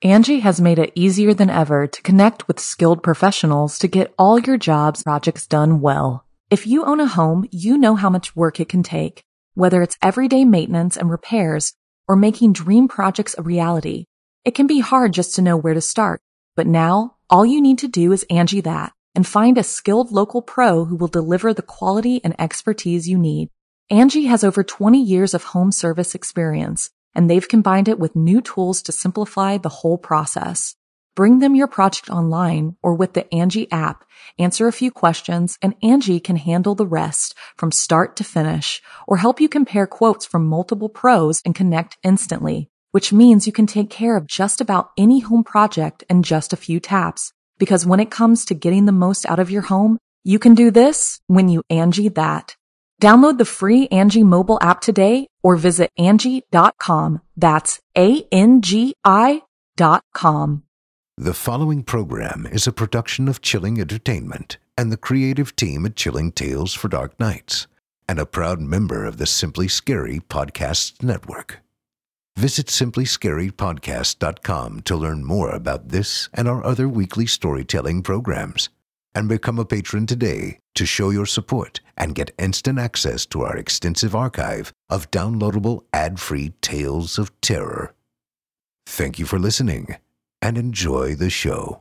Angie has made it easier than ever to connect with skilled professionals to get all your jobs projects done well. If you own a home, you know how much work it can take, whether it's everyday maintenance and repairs or making dream projects a reality. It can be hard just to know where to start, but now all you need to do is Angie that and find a skilled local pro who will deliver the quality and expertise you need. Angie has over 20 years of home service experience, and they've combined it with new tools to simplify the whole process. Bring them your project online or with the Angie app, answer a few questions, and Angie can handle the rest from start to finish or help you compare quotes from multiple pros and connect instantly, which means you can take care of just about any home project in just a few taps. Because when it comes to getting the most out of your home, you can do this when you Angie that. Download the free Angie mobile app today or visit Angie.com. That's ANGI.com. The following program is a production of Chilling Entertainment and the creative team at Chilling Tales for Dark Nights, and a proud member of the Simply Scary Podcasts Network. Visit simplyscarypodcast.com to learn more about this and our other weekly storytelling programs, and become a patron today to show your support and get instant access to our extensive archive of downloadable ad-free tales of terror. Thank you for listening and enjoy the show.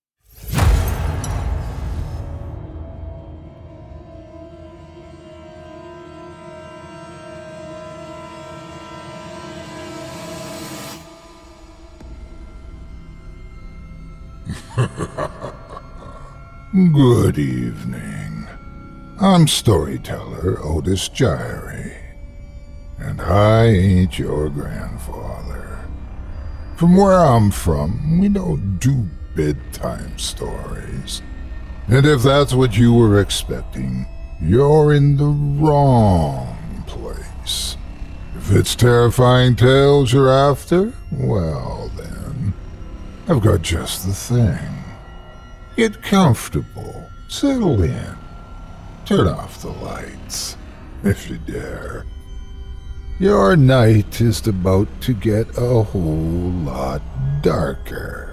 Good evening. I'm storyteller Otis Gyrie, and I ain't your grandfather. From where I'm from, we don't do bedtime stories. And if that's what you were expecting, you're in the wrong place. If it's terrifying tales you're after, well then, I've got just the thing. Get comfortable, settle in, turn off the lights, if you dare. Your night is about to get a whole lot darker.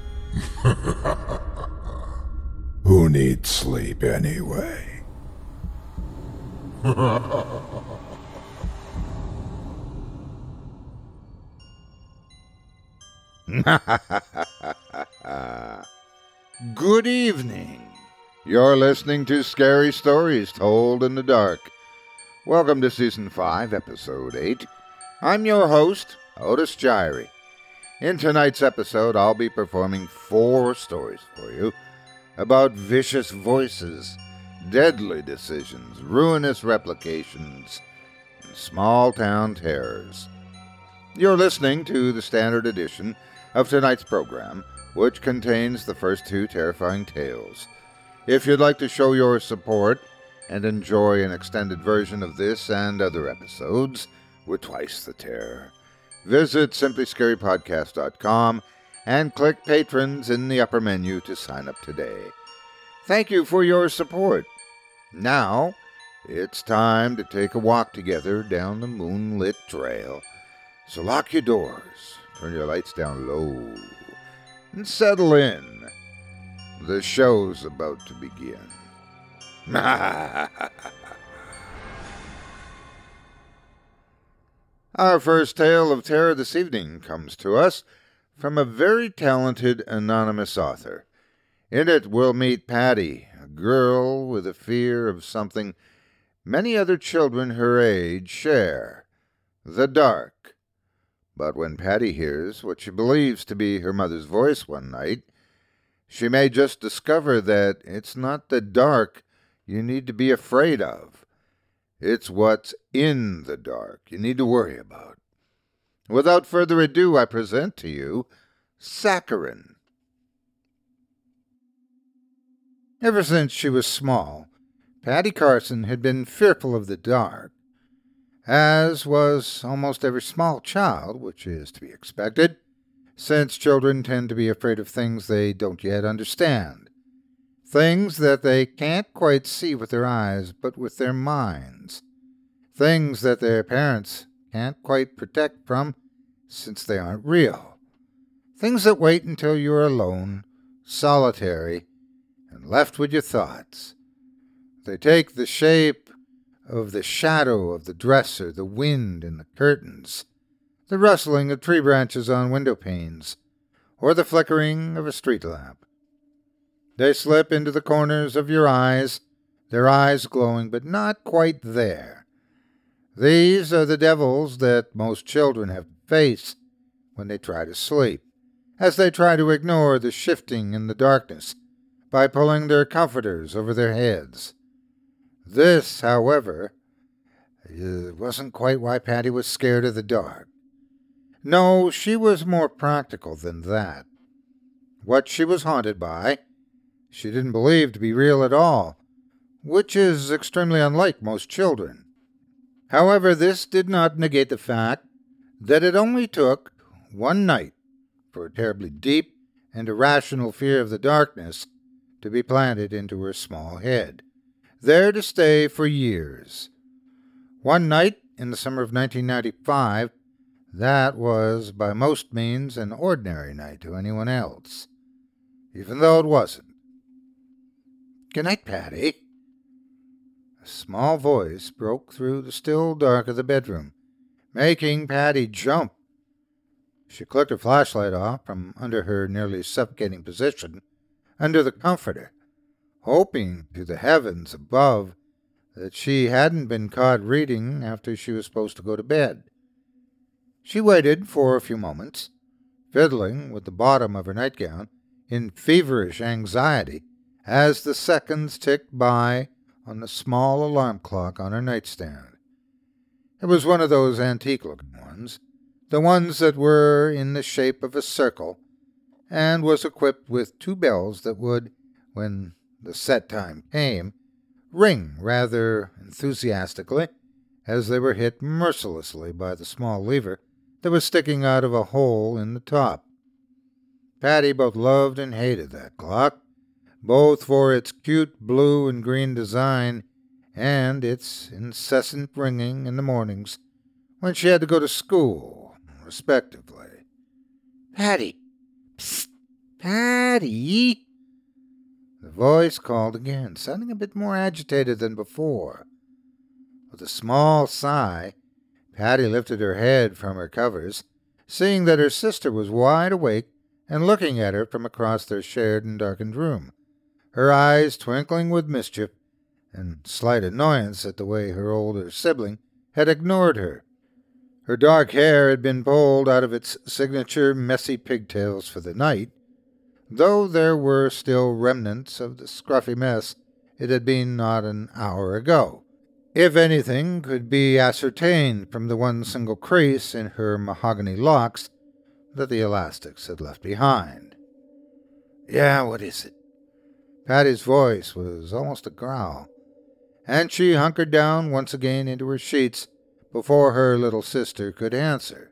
Who needs sleep anyway? Good evening. You're listening to Scary Stories Told in the Dark. Welcome to Season 5, Episode 8. I'm your host, Otis Gyrie. In tonight's episode, I'll be performing 4 stories for you about vicious voices, deadly decisions, ruinous replications, and small-town terrors. You're listening to the standard edition of tonight's program, which contains the first 2 terrifying tales. If you'd like to show your support and enjoy an extended version of this and other episodes with twice the terror, visit simplyscarypodcast.com and click Patrons in the upper menu to sign up today. Thank you for your support. Now, it's time to take a walk together down the moonlit trail. So lock your doors, turn your lights down low, and settle in. The show's about to begin. Our first tale of terror this evening comes to us from a very talented anonymous author. In it, we'll meet Patty, a girl with a fear of something many other children her age share: the dark. But when Patty hears what she believes to be her mother's voice one night, she may just discover that it's not the dark you need to be afraid of. It's what's in the dark you need to worry about. Without further ado, I present to you Saccharin. Ever since she was small, Patty Carson had been fearful of the dark, as was almost every small child, which is to be expected, since children tend to be afraid of things they don't yet understand, things that they can't quite see with their eyes but with their minds, things that their parents can't quite protect from since they aren't real, Things that wait until you're alone, solitary, and left with your thoughts. They take the shape of the shadow of the dresser, the wind in the curtains, the rustling of tree branches on window panes, or the flickering of a street lamp. They slip into the corners of your eyes, their eyes glowing but not quite there. These are the devils that most children have to face when they try to sleep, as they try to ignore the shifting in the darkness by pulling their comforters over their heads. This, however, wasn't quite why Patty was scared of the dark. No, she was more practical than that. What she was haunted by, she didn't believe to be real at all, which is extremely unlike most children. However, this did not negate the fact that it only took one night for a terribly deep and irrational fear of the darkness to be planted into her small head, there to stay for years. One night in the summer of 1995, that was by most means an ordinary night to anyone else, even though it wasn't. "Good night, Patty." A small voice broke through the still dark of the bedroom, making Patty jump. She clicked her flashlight off from under her nearly suffocating position under the comforter, hoping to the heavens above that she hadn't been caught reading after she was supposed to go to bed. She waited for a few moments, fiddling with the bottom of her nightgown in feverish anxiety as the seconds ticked by on the small alarm clock on her nightstand. It was one of those antique-looking ones, the ones that were in the shape of a circle, and was equipped with two bells that would, when the set time came, ring rather enthusiastically as they were hit mercilessly by the small lever that was sticking out of a hole in the top. Patty both loved and hated that clock, both for its cute blue and green design and its incessant ringing in the mornings when she had to go to school, respectively. "Patty! Psst! Patty!" The voice called again, sounding a bit more agitated than before. With a small sigh, Patty lifted her head from her covers, seeing that her sister was wide awake and looking at her from across their shared and darkened room, her eyes twinkling with mischief and slight annoyance at the way her older sibling had ignored her. Her dark hair had been pulled out of its signature messy pigtails for the night, though there were still remnants of the scruffy mess it had been not an hour ago, if anything could be ascertained from the one single crease in her mahogany locks that the elastics had left behind. "Yeah, what is it?" Patty's voice was almost a growl, and she hunkered down once again into her sheets before her little sister could answer.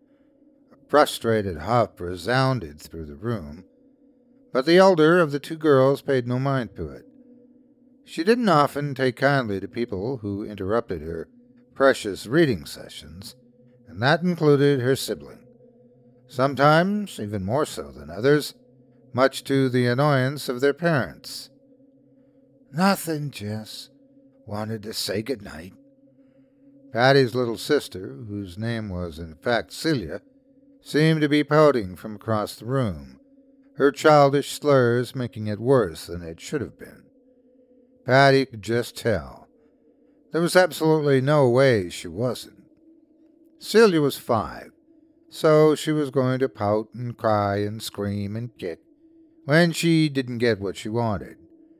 A frustrated huff resounded through the room, but the elder of the two girls paid no mind to it. She didn't often take kindly to people who interrupted her precious reading sessions, and that included her sibling, sometimes even more so than others, much to the annoyance of their parents. "Nothing, Jess. Wanted to say good night." Patty's little sister, whose name was in fact Celia, seemed to be pouting from across the room, her childish slurs making it worse than it should have been. Patty could just tell. There was absolutely no way she wasn't. Celia was 5, so she was going to pout and cry and scream and kick when she didn't get what she wanted.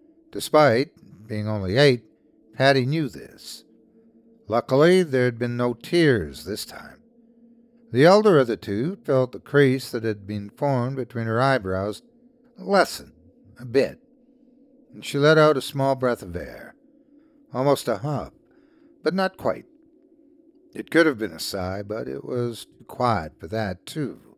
Despite being only 8, Patty knew this. Luckily, there had been no tears this time. The elder of the two felt the crease that had been formed between her eyebrows lessen a bit, and she let out a small breath of air, almost a huff, but not quite. It could have been a sigh, but it was too quiet for that, too.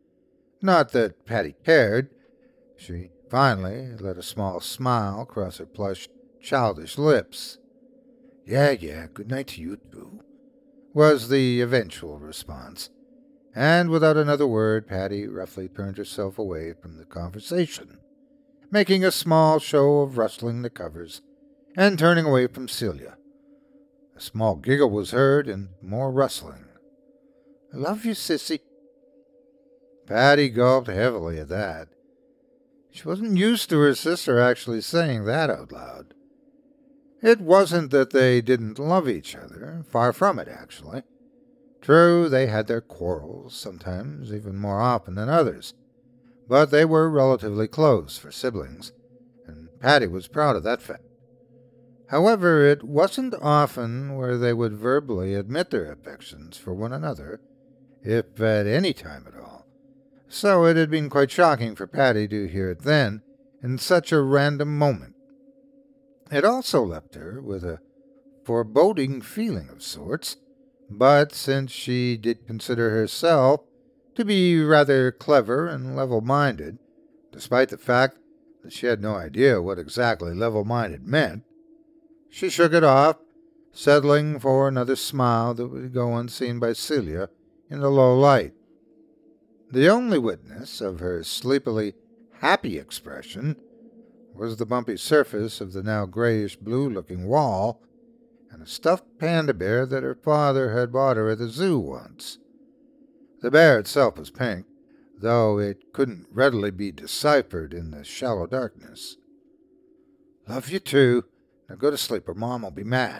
Not that Patty cared. She finally let a small smile cross her plush, childish lips. Yeah, good night to you, too," was the eventual response, And without another word, Patty roughly turned herself away from the conversation, making a small show of rustling the covers and turning away from Celia. A small giggle was heard and more rustling. "I love you, sissy." Patty gulped heavily at that. She wasn't used to her sister actually saying that out loud. It wasn't that they didn't love each other, far from it, actually. True, they had their quarrels, sometimes even more often than others, but they were relatively close for siblings, and Patty was proud of that fact. However, it wasn't often where they would verbally admit their affections for one another, if at any time at all. So it had been quite shocking for Patty to hear it then, in such a random moment. It also left her with a foreboding feeling of sorts, but since she did consider herself to be rather clever and level-minded, despite the fact that she had no idea what exactly level-minded meant, she shook it off, settling for another smile that would go unseen by Celia in the low light. The only witness of her sleepily happy expression was the bumpy surface of the now grayish-blue-looking wall and a stuffed panda bear that her father had bought her at the zoo once. The bear itself was pink, though it couldn't readily be deciphered in the shallow darkness. "Love you too. Now go to sleep or Mom will be mad."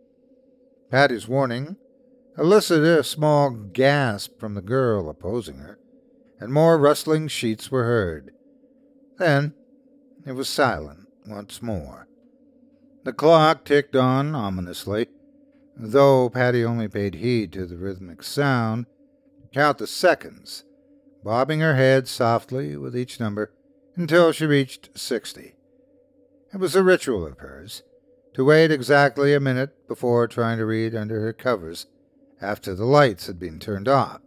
Patty's warning elicited a small gasp from the girl opposing her, and more rustling sheets were heard. Then it was silent once more. The clock ticked on ominously, though Patty only paid heed to the rhythmic sound to count the seconds, bobbing her head softly with each number until she reached 60. It was a ritual of hers to wait exactly a minute before trying to read under her covers after the lights had been turned off,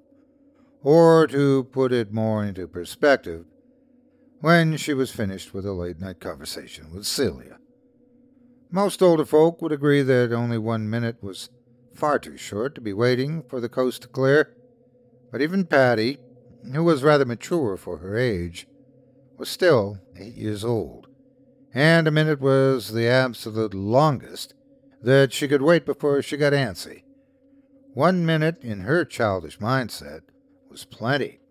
or to put it more into perspective, when she was finished with a late-night conversation with Celia. Most older folk would agree that only 1 minute was far too short to be waiting for the coast to clear, but even Patty, who was rather mature for her age, was still 8 years old, and a minute was the absolute longest that she could wait before she got antsy. 1 minute in her childish mindset was plenty.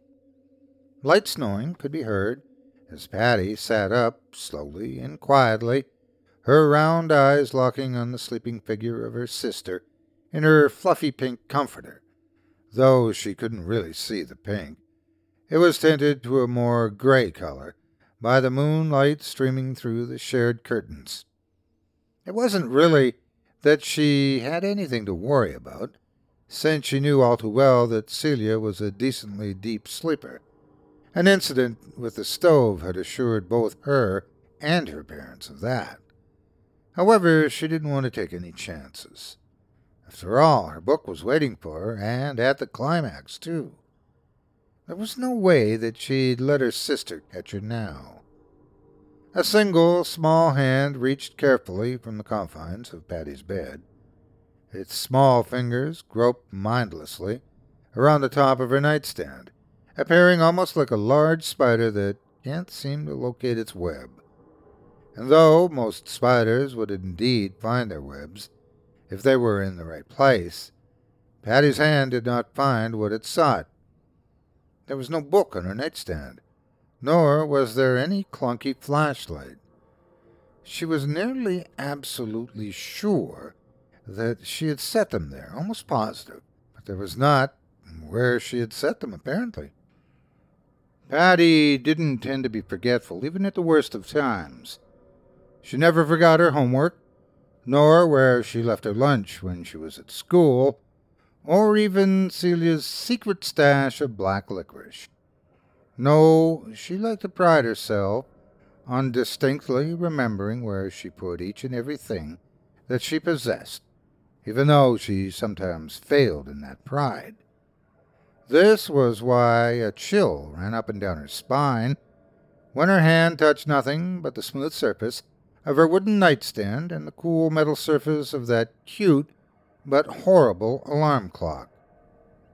Light snoring could be heard as Patty sat up slowly and quietly, her round eyes locking on the sleeping figure of her sister in her fluffy pink comforter, though she couldn't really see the pink. It was tinted to a more gray color by the moonlight streaming through the shared curtains. It wasn't really that she had anything to worry about, since she knew all too well that Celia was a decently deep sleeper. An incident with the stove had assured both her and her parents of that. However, she didn't want to take any chances. After all, her book was waiting for her, and at the climax, too. There was no way that she'd let her sister catch her now. A single small hand reached carefully from the confines of Patty's bed. Its small fingers groped mindlessly around the top of her nightstand, appearing almost like a large spider that can't seem to locate its web. And though most spiders would indeed find their webs if they were in the right place, Patty's hand did not find what it sought. There was no book on her nightstand, nor was there any clunky flashlight. She was nearly absolutely sure that she had set them there, almost positive, but there was not where she had set them, apparently. Patty didn't tend to be forgetful, even at the worst of times. She never forgot her homework, nor where she left her lunch when she was at school, or even Celia's secret stash of black licorice. No, she liked to pride herself on distinctly remembering where she put each and everything that she possessed, even though she sometimes failed in that pride. This was why a chill ran up and down her spine when her hand touched nothing but the smooth surface of her wooden nightstand and the cool metal surface of that cute but horrible alarm clock.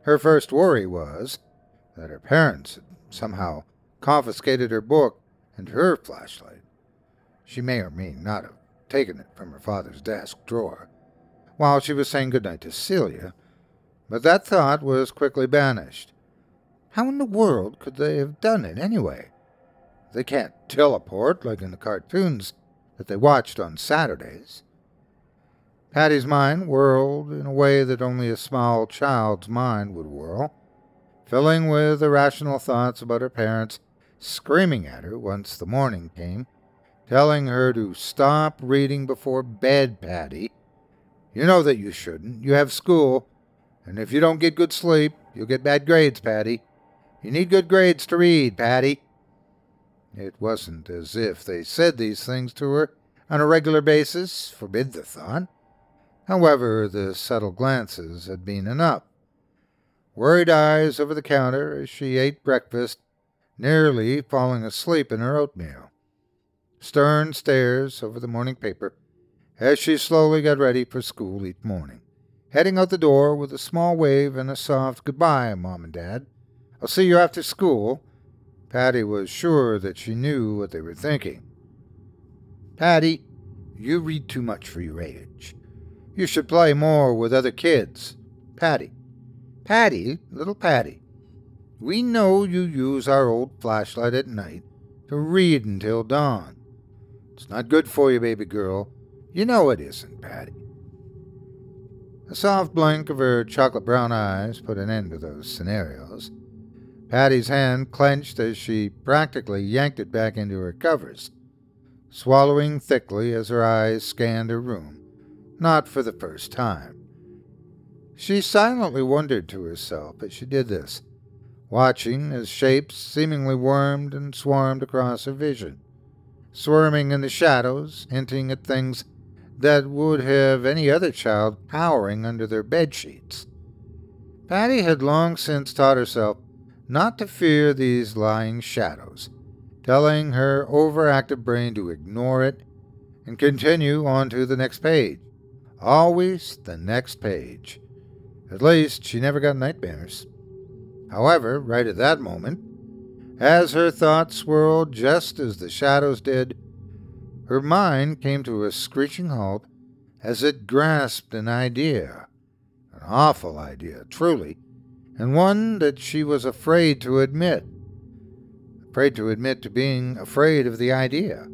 Her first worry was that her parents had somehow confiscated her book and her flashlight. She may or may not have taken it from her father's desk drawer while she was saying goodnight to Celia, but that thought was quickly banished. How in the world could they have done it anyway? They can't teleport like in the cartoons that they watched on Saturdays. Patty's mind whirled in a way that only a small child's mind would whirl, filling with irrational thoughts about her parents screaming at her once the morning came, telling her to stop reading before bed, Patty. You know that you shouldn't. You have school, and if you don't get good sleep, you'll get bad grades, Patty. You need good grades to read, Patty. It wasn't as if they said these things to her on a regular basis, forbid the thought. However, the subtle glances had been enough. Worried eyes over the counter as she ate breakfast, nearly falling asleep in her oatmeal. Stern stares over the morning paper as she slowly got ready for school each morning, heading out the door with a small wave and a soft goodbye, Mom and Dad. I'll see you after school. Patty was sure that she knew what they were thinking. Patty, you read too much for your age. You should play more with other kids. Patty, little Patty, we know you use our old flashlight at night to read until dawn. It's not good for you, baby girl. You know it isn't, Patty. A soft blink of her chocolate-brown eyes put an end to those scenarios. Patty's hand clenched as she practically yanked it back into her covers, swallowing thickly as her eyes scanned her room, not for the first time. She silently wondered to herself as she did this, watching as shapes seemingly wormed and swarmed across her vision, swarming in the shadows, hinting at things that would have any other child cowering under their bedsheets. Patty had long since taught herself not to fear these lying shadows, telling her overactive brain to ignore it and continue on to the next page. Always the next page. At least she never got nightmares. However, right at that moment, as her thoughts swirled just as the shadows did, her mind came to a screeching halt as it grasped an idea. An awful idea, truly, and one that she was afraid to admit. Afraid to admit to being afraid of the idea.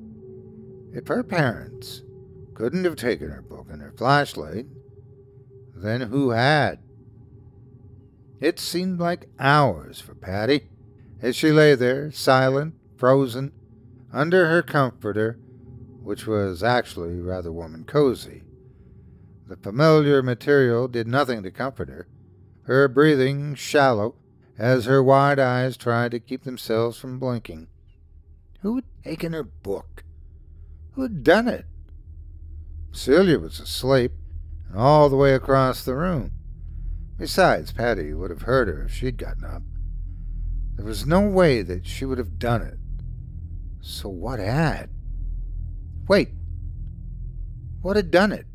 If her parents couldn't have taken her book and her flashlight, then who had? It seemed like hours for Patty as she lay there, silent, frozen, under her comforter, which was actually rather warm and cozy. The familiar material did nothing to comfort her breathing shallow as her wide eyes tried to keep themselves from blinking. Who had taken her book? Who had done it? Celia was asleep, and all the way across the room. Besides, Patty would have heard her if she'd gotten up. There was no way that she would have done it. So what had? Wait. What had done it?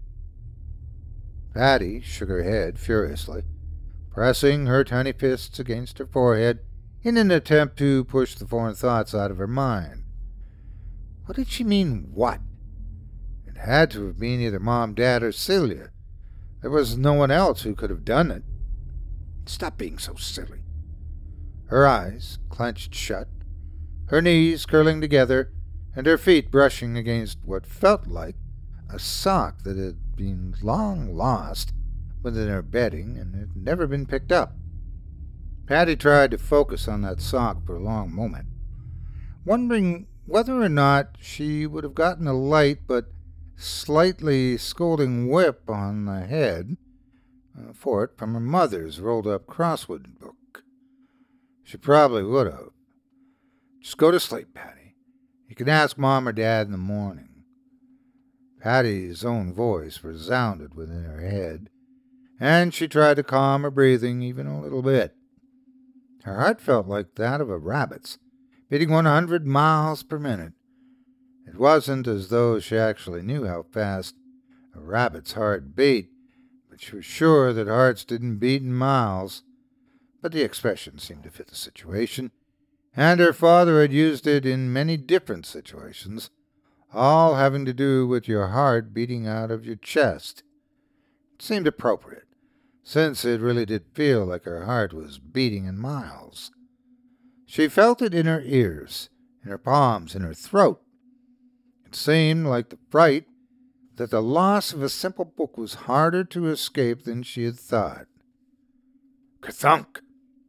Patty shook her head furiously, pressing her tiny fists against her forehead in an attempt to push the foreign thoughts out of her mind. What did she mean, what? It had to have been either Mom, Dad, or Celia. There was no one else who could have done it. Stop being so silly. Her eyes clenched shut, her knees curling together, and her feet brushing against what felt like a sock that had been long lost within her bedding and had never been picked up. Patty tried to focus on that sock for a long moment, wondering whether or not she would have gotten a light but slightly scolding whip on the head for it from her mother's rolled-up crossword book. She probably would have. Just go to sleep, Patty. You can ask Mom or Dad in the morning. Patty's own voice resounded within her head, and she tried to calm her breathing even a little bit. Her heart felt like that of a rabbit's, beating 100 miles per minute. It wasn't as though she actually knew how fast a rabbit's heart beat, but She was sure that hearts didn't beat in miles, but the expression seemed to fit the situation, and her father had used it in many different situations, all having to do with your heart beating out of your chest. It seemed appropriate, since it really did feel like her heart was beating in miles. She felt it in her ears, in her palms, in her throat. It seemed like the fright that the loss of a simple book was harder to escape than she had thought. Kerthunk!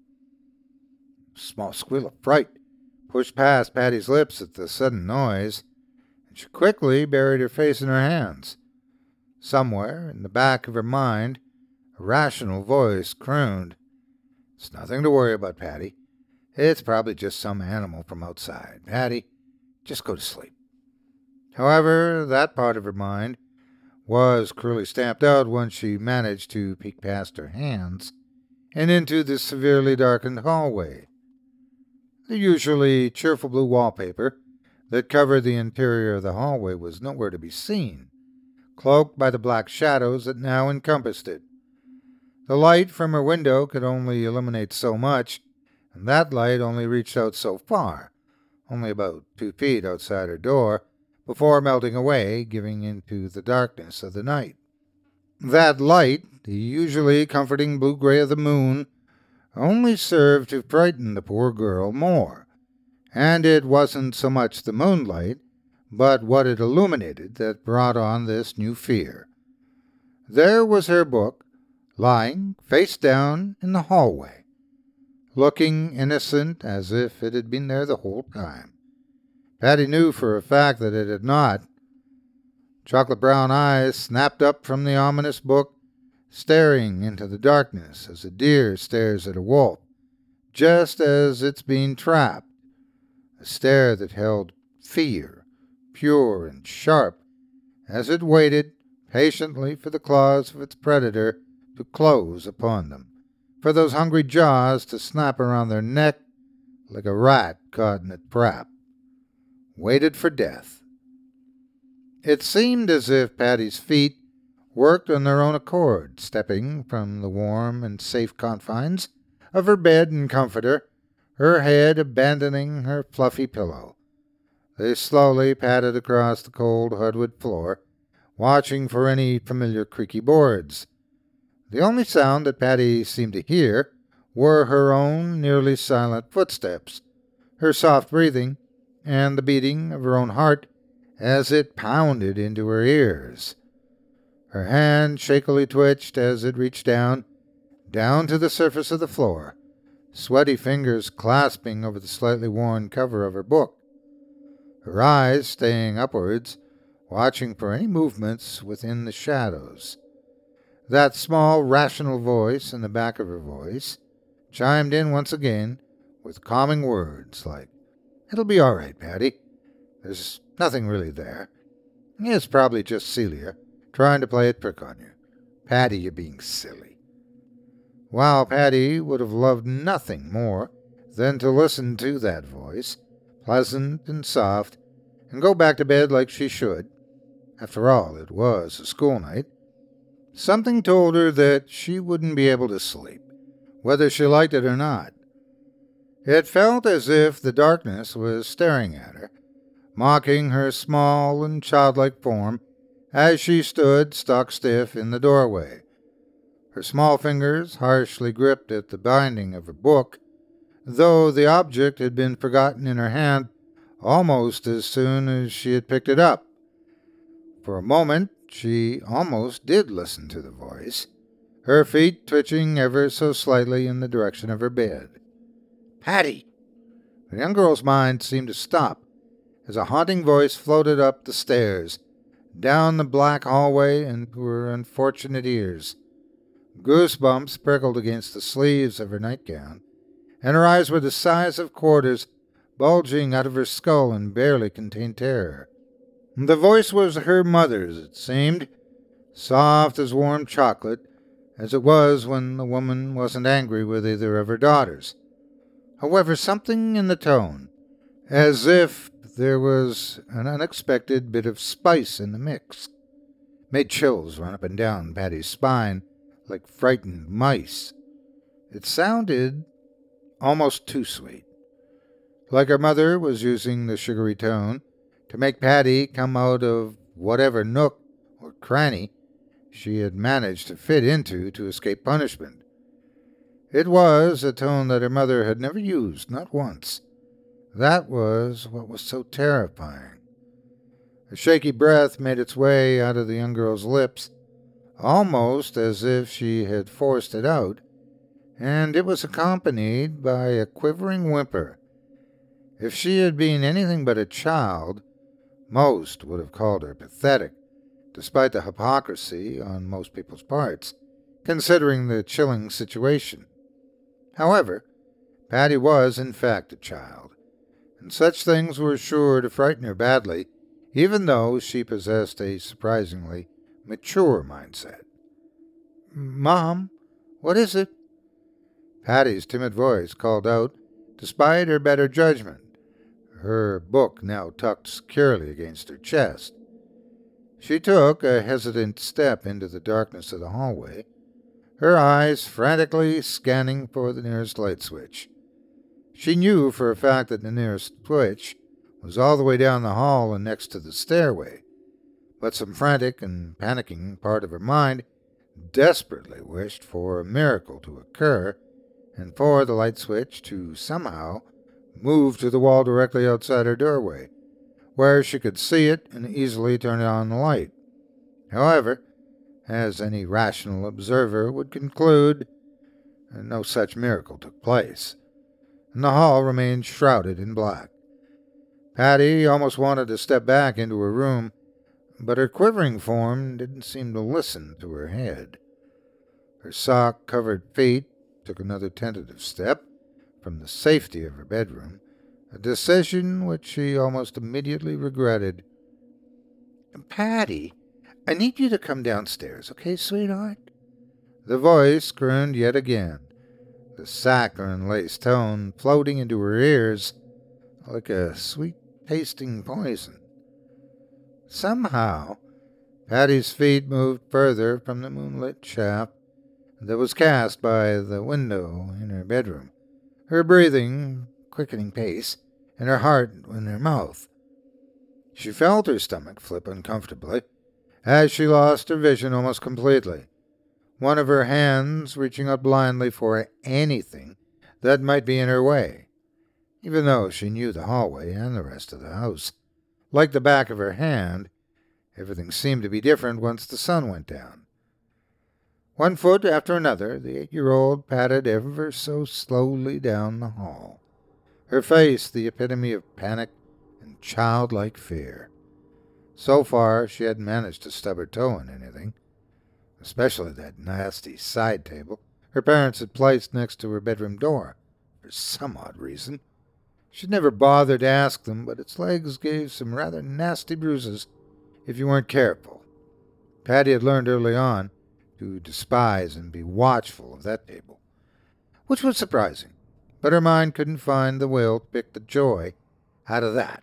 A small squeal of fright pushed past Patty's lips at the sudden noise, and she quickly buried her face in her hands. Somewhere in the back of her mind, a rational voice crooned, "It's nothing to worry about, Patty. It's probably just some animal from outside. Patty, just go to sleep." However, that part of her mind was cruelly stamped out once she managed to peek past her hands and into the severely darkened hallway. The usually cheerful blue wallpaper that covered the interior of the hallway was nowhere to be seen, cloaked by the black shadows that now encompassed it. The light from her window could only illuminate so much, and that light only reached out so far, only about 2 feet outside her door, before melting away, giving into the darkness of the night. That light, the usually comforting blue-gray of the moon, only served to frighten the poor girl more, and it wasn't so much the moonlight, but what it illuminated that brought on this new fear. There was her book, lying face down in the hallway, looking innocent as if it had been there the whole time. Patty knew for a fact that it had not. Chocolate-brown eyes snapped up from the ominous book, staring into the darkness as a deer stares at a wolf, just as it's being trapped. A stare that held fear, pure and sharp, as it waited patiently for the claws of its predator to close upon them, for those hungry jaws to snap around their neck like a rat caught in a trap. Waited for death. It seemed as if Patty's feet worked on their own accord, stepping from the warm and safe confines of her bed and comforter, her head abandoning her fluffy pillow. They slowly padded across the cold hardwood floor, watching for any familiar creaky boards. The only sound that Patty seemed to hear were her own nearly silent footsteps, her soft breathing, and the beating of her own heart as it pounded into her ears. Her hand shakily twitched as it reached down to the surface of the floor, sweaty fingers clasping over the slightly worn cover of her book, her eyes staying upwards, watching for any movements within the shadows. That small, rational voice in the back of her voice chimed in once again with calming words like, "It'll be all right, Patty. There's nothing really there. It's probably just Celia trying to play a trick on you. Patty, you're being silly." While Patty would have loved nothing more than to listen to that voice, pleasant and soft, and go back to bed like she should. After all, it was a school night. Something told her that she wouldn't be able to sleep, whether she liked it or not. It felt as if the darkness was staring at her, mocking her small and childlike form as she stood stock-stiff in the doorway. Her small fingers harshly gripped at the binding of her book, though the object had been forgotten in her hand almost as soon as she had picked it up. For a moment she almost did listen to the voice, her feet twitching ever so slightly in the direction of her bed. "Patty!" The young girl's mind seemed to stop as a haunting voice floated up the stairs, down the black hallway into her unfortunate ears. Goosebumps prickled against the sleeves of her nightgown, and her eyes were the size of quarters, bulging out of her skull and barely contained terror. The voice was her mother's, it seemed, soft as warm chocolate, as it was when the woman wasn't angry with either of her daughters. However, something in the tone, as if there was an unexpected bit of spice in the mix, made chills run up and down Patty's spine like frightened mice. It sounded almost too sweet, like her mother was using the sugary tone to make Patty come out of whatever nook or cranny she had managed to fit into to escape punishment. It was a tone that her mother had never used, not once. That was what was so terrifying. A shaky breath made its way out of the young girl's lips, almost as if she had forced it out, and it was accompanied by a quivering whimper. If she had been anything but a child, most would have called her pathetic, despite the hypocrisy on most people's parts, considering the chilling situation. However, Patty was in fact a child, and such things were sure to frighten her badly, even though she possessed a surprisingly mature mindset. "Mom, what is it?" Patty's timid voice called out, despite her better judgment, her book now tucked securely against her chest. She took a hesitant step into the darkness of the hallway, her eyes frantically scanning for the nearest light switch. She knew for a fact that the nearest switch was all the way down the hall and next to the stairway, but some frantic and panicking part of her mind desperately wished for a miracle to occur and for the light switch to somehow move to the wall directly outside her doorway, where she could see it and easily turn on the light. However, as any rational observer would conclude, no such miracle took place, and the hall remained shrouded in black. Patty almost wanted to step back into her room, but her quivering form didn't seem to listen to her head. Her sock-covered feet took another tentative step from the safety of her bedroom, a decision which she almost immediately regretted. "Patty, I need you to come downstairs, okay, sweetheart?" The voice crooned yet again, the saccharine-lace tone floating into her ears like a sweet-tasting poison. Somehow, Patty's feet moved further from the moonlit shaft that was cast by the window in her bedroom, her breathing quickening pace, and her heart in her mouth. She felt her stomach flip uncomfortably as she lost her vision almost completely, one of her hands reaching out blindly for anything that might be in her way, even though she knew the hallway and the rest of the house like the back of her hand. Everything seemed to be different once the sun went down. One foot after another, the 8-year-old padded ever so slowly down the hall, her face the epitome of panic and childlike fear. So far, she hadn't managed to stub her toe in anything, especially that nasty side table her parents had placed next to her bedroom door, for some odd reason. She'd never bothered to ask them, but its legs gave some rather nasty bruises if you weren't careful. Patty had learned early on to despise and be watchful of that table, which was surprising, but her mind couldn't find the will to pick the joy out of that.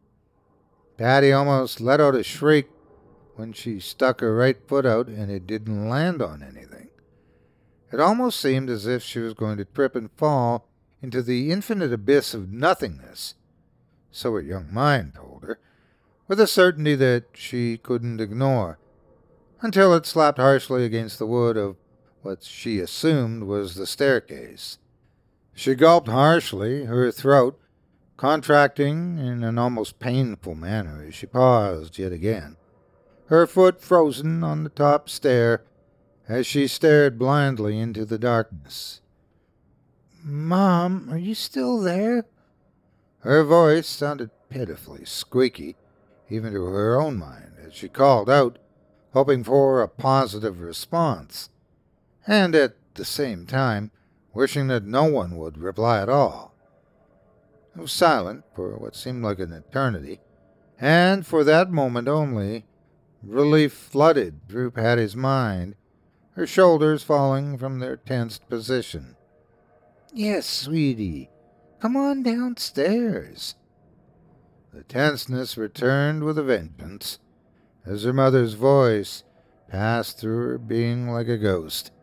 Patty almost let out a shriek when she stuck her right foot out and it didn't land on anything. It almost seemed as if she was going to trip and fall into the infinite abyss of nothingness, so her young mind told her, with a certainty that she couldn't ignore, until it slapped harshly against the wood of what she assumed was the staircase. She gulped harshly, her throat contracting in an almost painful manner as she paused yet again, her foot frozen on the top stair as she stared blindly into the darkness. "Mom, are you still there?" Her voice sounded pitifully squeaky, even to her own mind, as she called out, hoping for a positive response, and at the same time wishing that no one would reply at all. It was silent for what seemed like an eternity, and for that moment only, relief flooded through Patty's mind, her shoulders falling from their tensed position. "Yes, sweetie, come on downstairs." The tenseness returned with a vengeance as her mother's voice passed through her being like a ghost.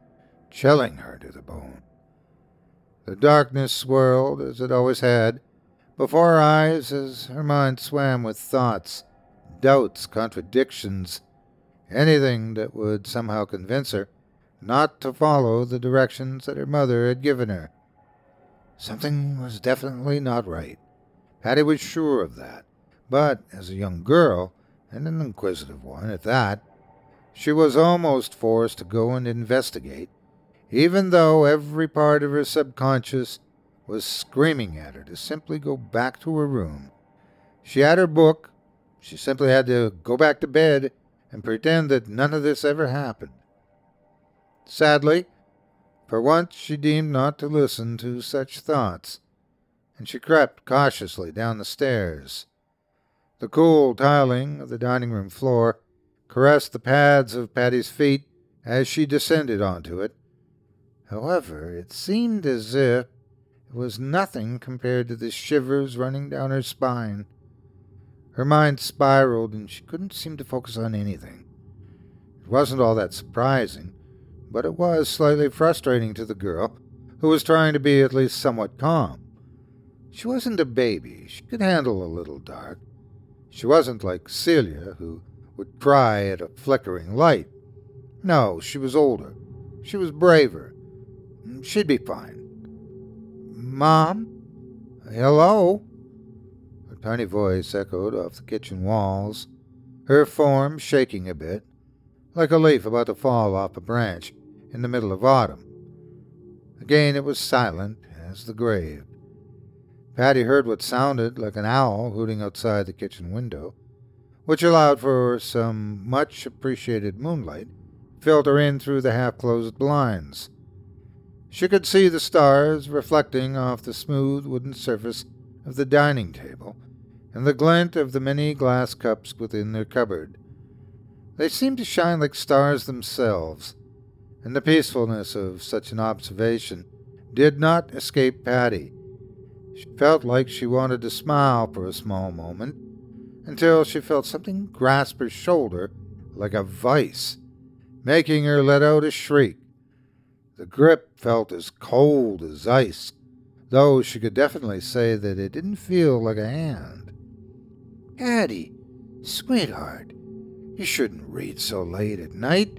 chilling her to the bone. The darkness swirled, as it always had, before her eyes as her mind swam with thoughts, doubts, contradictions, anything that would somehow convince her not to follow the directions that her mother had given her. Something was definitely not right. Patty was sure of that. But as a young girl, and an inquisitive one at that, she was almost forced to go and investigate, even though every part of her subconscious was screaming at her to simply go back to her room. She had her book. She simply had to go back to bed and pretend that none of this ever happened. Sadly, for once she deemed not to listen to such thoughts, and she crept cautiously down the stairs. The cool tiling of the dining room floor caressed the pads of Patty's feet as she descended onto it. However, it seemed as if it was nothing compared to the shivers running down her spine. Her mind spiraled, and she couldn't seem to focus on anything. It wasn't all that surprising, but it was slightly frustrating to the girl, who was trying to be at least somewhat calm. She wasn't a baby. She could handle a little dark. She wasn't like Celia, who would cry at a flickering light. No, she was older. She was braver. She'd be fine. "Mom? Hello?" Her tiny voice echoed off the kitchen walls, her form shaking a bit, like a leaf about to fall off a branch in the middle of autumn. Again it was silent as the grave. Patty heard what sounded like an owl hooting outside the kitchen window, which allowed for some much-appreciated moonlight to filter in through the half-closed blinds. She could see the stars reflecting off the smooth wooden surface of the dining table and the glint of the many glass cups within their cupboard. They seemed to shine like stars themselves, and the peacefulness of such an observation did not escape Patty. She felt like she wanted to smile for a small moment, until she felt something grasp her shoulder like a vice, making her let out a shriek. The grip felt as cold as ice, though she could definitely say that it didn't feel like a hand. "Patty, sweetheart, you shouldn't read so late at night."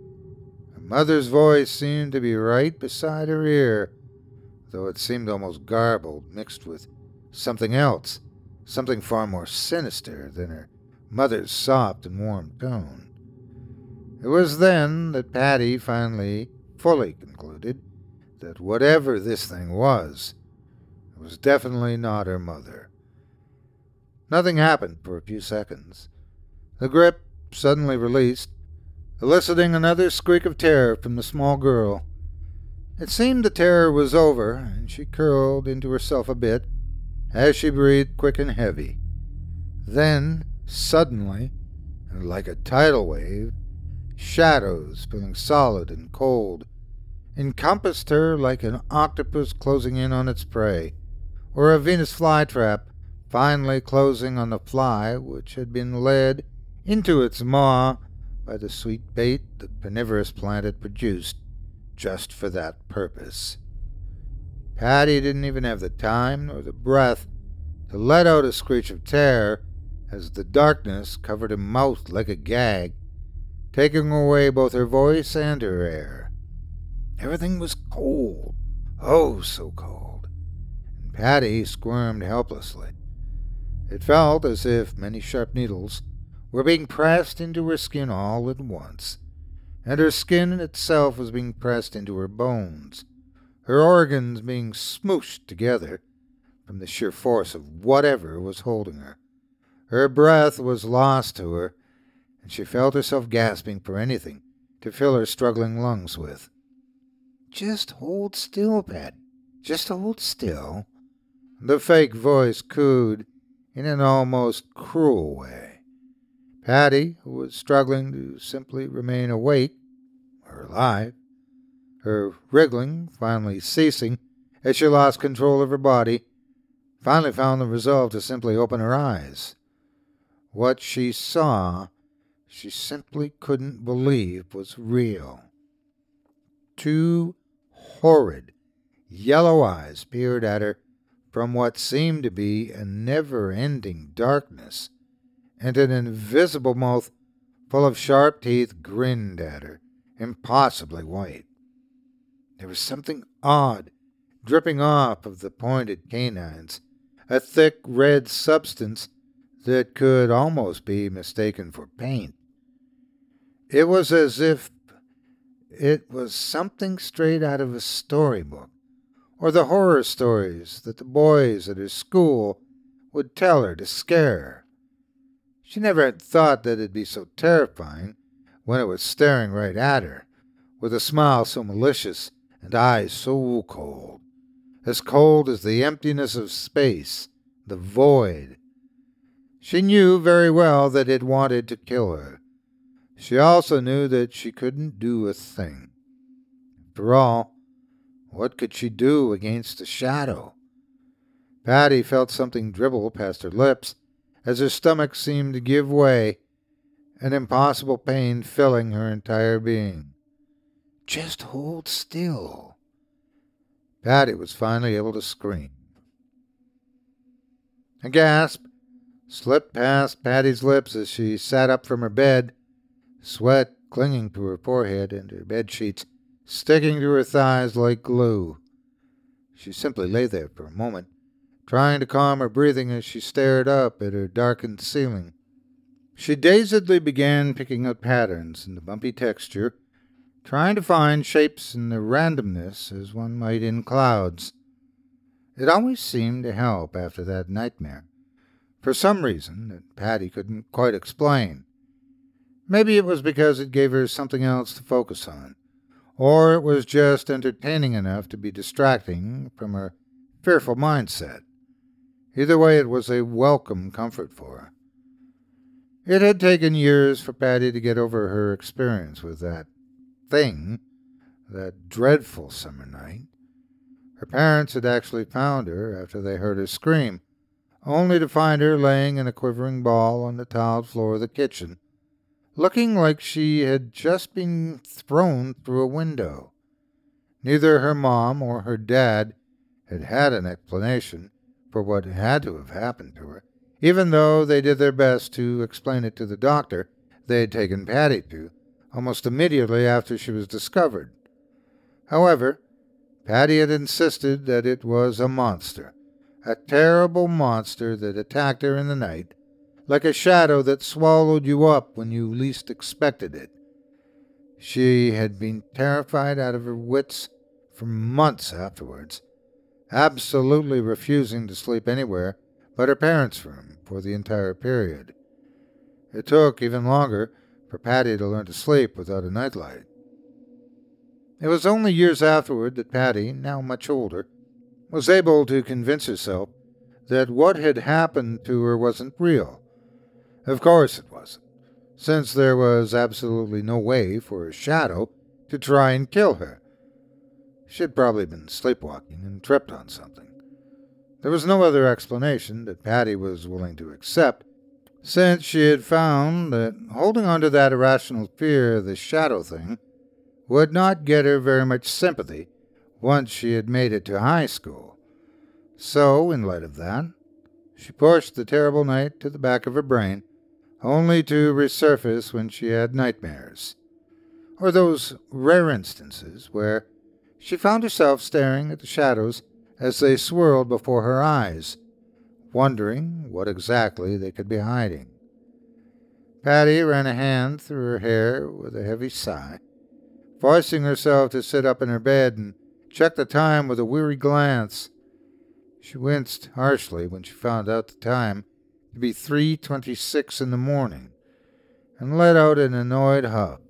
Her mother's voice seemed to be right beside her ear, though it seemed almost garbled, mixed with something else, something far more sinister than her mother's soft and warm tone. It was then that Patty finally fully concluded that whatever this thing was, it was definitely not her mother. Nothing happened for a few seconds. The grip suddenly released, eliciting another squeak of terror from the small girl. It seemed the terror was over, and she curled into herself a bit as she breathed quick and heavy. Then, suddenly, and like a tidal wave, shadows, feeling solid and cold, encompassed her like an octopus closing in on its prey, or a Venus flytrap finally closing on the fly which had been led into its maw by the sweet bait the carnivorous plant had produced just for that purpose. Patty didn't even have the time nor the breath to let out a screech of terror as the darkness covered her mouth like a gag, taking away both her voice and her air. Everything was cold, oh so cold, and Patty squirmed helplessly. It felt as if many sharp needles were being pressed into her skin all at once, and her skin itself was being pressed into her bones, her organs being smooshed together from the sheer force of whatever was holding her. Her breath was lost to her, and she felt herself gasping for anything to fill her struggling lungs with. "Just hold still, Pat. Just hold still," the fake voice cooed in an almost cruel way. Patty, who was struggling to simply remain awake or alive, her wriggling finally ceasing as she lost control of her body, finally found the resolve to simply open her eyes. What she saw, she simply couldn't believe was real. two horrid yellow eyes peered at her from what seemed to be a never-ending darkness, and an invisible mouth full of sharp teeth grinned at her, impossibly white. There was something odd dripping off of the pointed canines, a thick red substance that could almost be mistaken for paint. It was as if it was something straight out of a storybook, or the horror stories that the boys at her school would tell her to scare her. She never had thought that it'd be so terrifying when it was staring right at her, with a smile so malicious and eyes so cold as the emptiness of space, the void. She knew very well that it wanted to kill her. She also knew that she couldn't do a thing. After all, what could she do against a shadow? Patty felt something dribble past her lips as her stomach seemed to give way, an impossible pain filling her entire being. Just hold still. Patty was finally able to scream. A gasp slipped past Patty's lips as she sat up from her bed, sweat clinging to her forehead and her bedsheets sticking to her thighs like glue. She simply lay there for a moment, trying to calm her breathing as she stared up at her darkened ceiling. She dazedly began picking out patterns in the bumpy texture, trying to find shapes in the randomness as one might in clouds. It always seemed to help after that nightmare, for some reason that Patty couldn't quite explain. Maybe it was because it gave her something else to focus on, or it was just entertaining enough to be distracting from her fearful mindset. Either way, it was a welcome comfort for her. It had taken years for Patty to get over her experience with that thing, that dreadful summer night. Her parents had actually found her after they heard her scream, only to find her laying in a quivering ball on the tiled floor of the kitchen, looking like she had just been thrown through a window. Neither her mom or her dad had an explanation for what had to have happened to her, even though they did their best to explain it to the doctor they had taken Patty to almost immediately after she was discovered. However, Patty had insisted that it was a monster, a terrible monster that attacked her in the night, like a shadow that swallowed you up when you least expected it. She had been terrified out of her wits for months afterwards, absolutely refusing to sleep anywhere but her parents' room for the entire period. It took even longer for Patty to learn to sleep without a nightlight. It was only years afterward that Patty, now much older, was able to convince herself that what had happened to her wasn't real. Of course it wasn't, since there was absolutely no way for a shadow to try and kill her. She had probably been sleepwalking and tripped on something. There was no other explanation that Patty was willing to accept, since she had found that holding on to that irrational fear of the shadow thing would not get her very much sympathy once she had made it to high school. So, in light of that, she pushed the terrible night to the back of her brain, only to resurface when she had nightmares, or those rare instances where she found herself staring at the shadows as they swirled before her eyes, wondering what exactly they could be hiding. Patty ran a hand through her hair with a heavy sigh, forcing herself to sit up in her bed and check the time with a weary glance. She winced harshly when she found out the time to be 3:26 in the morning, and let out an annoyed huff.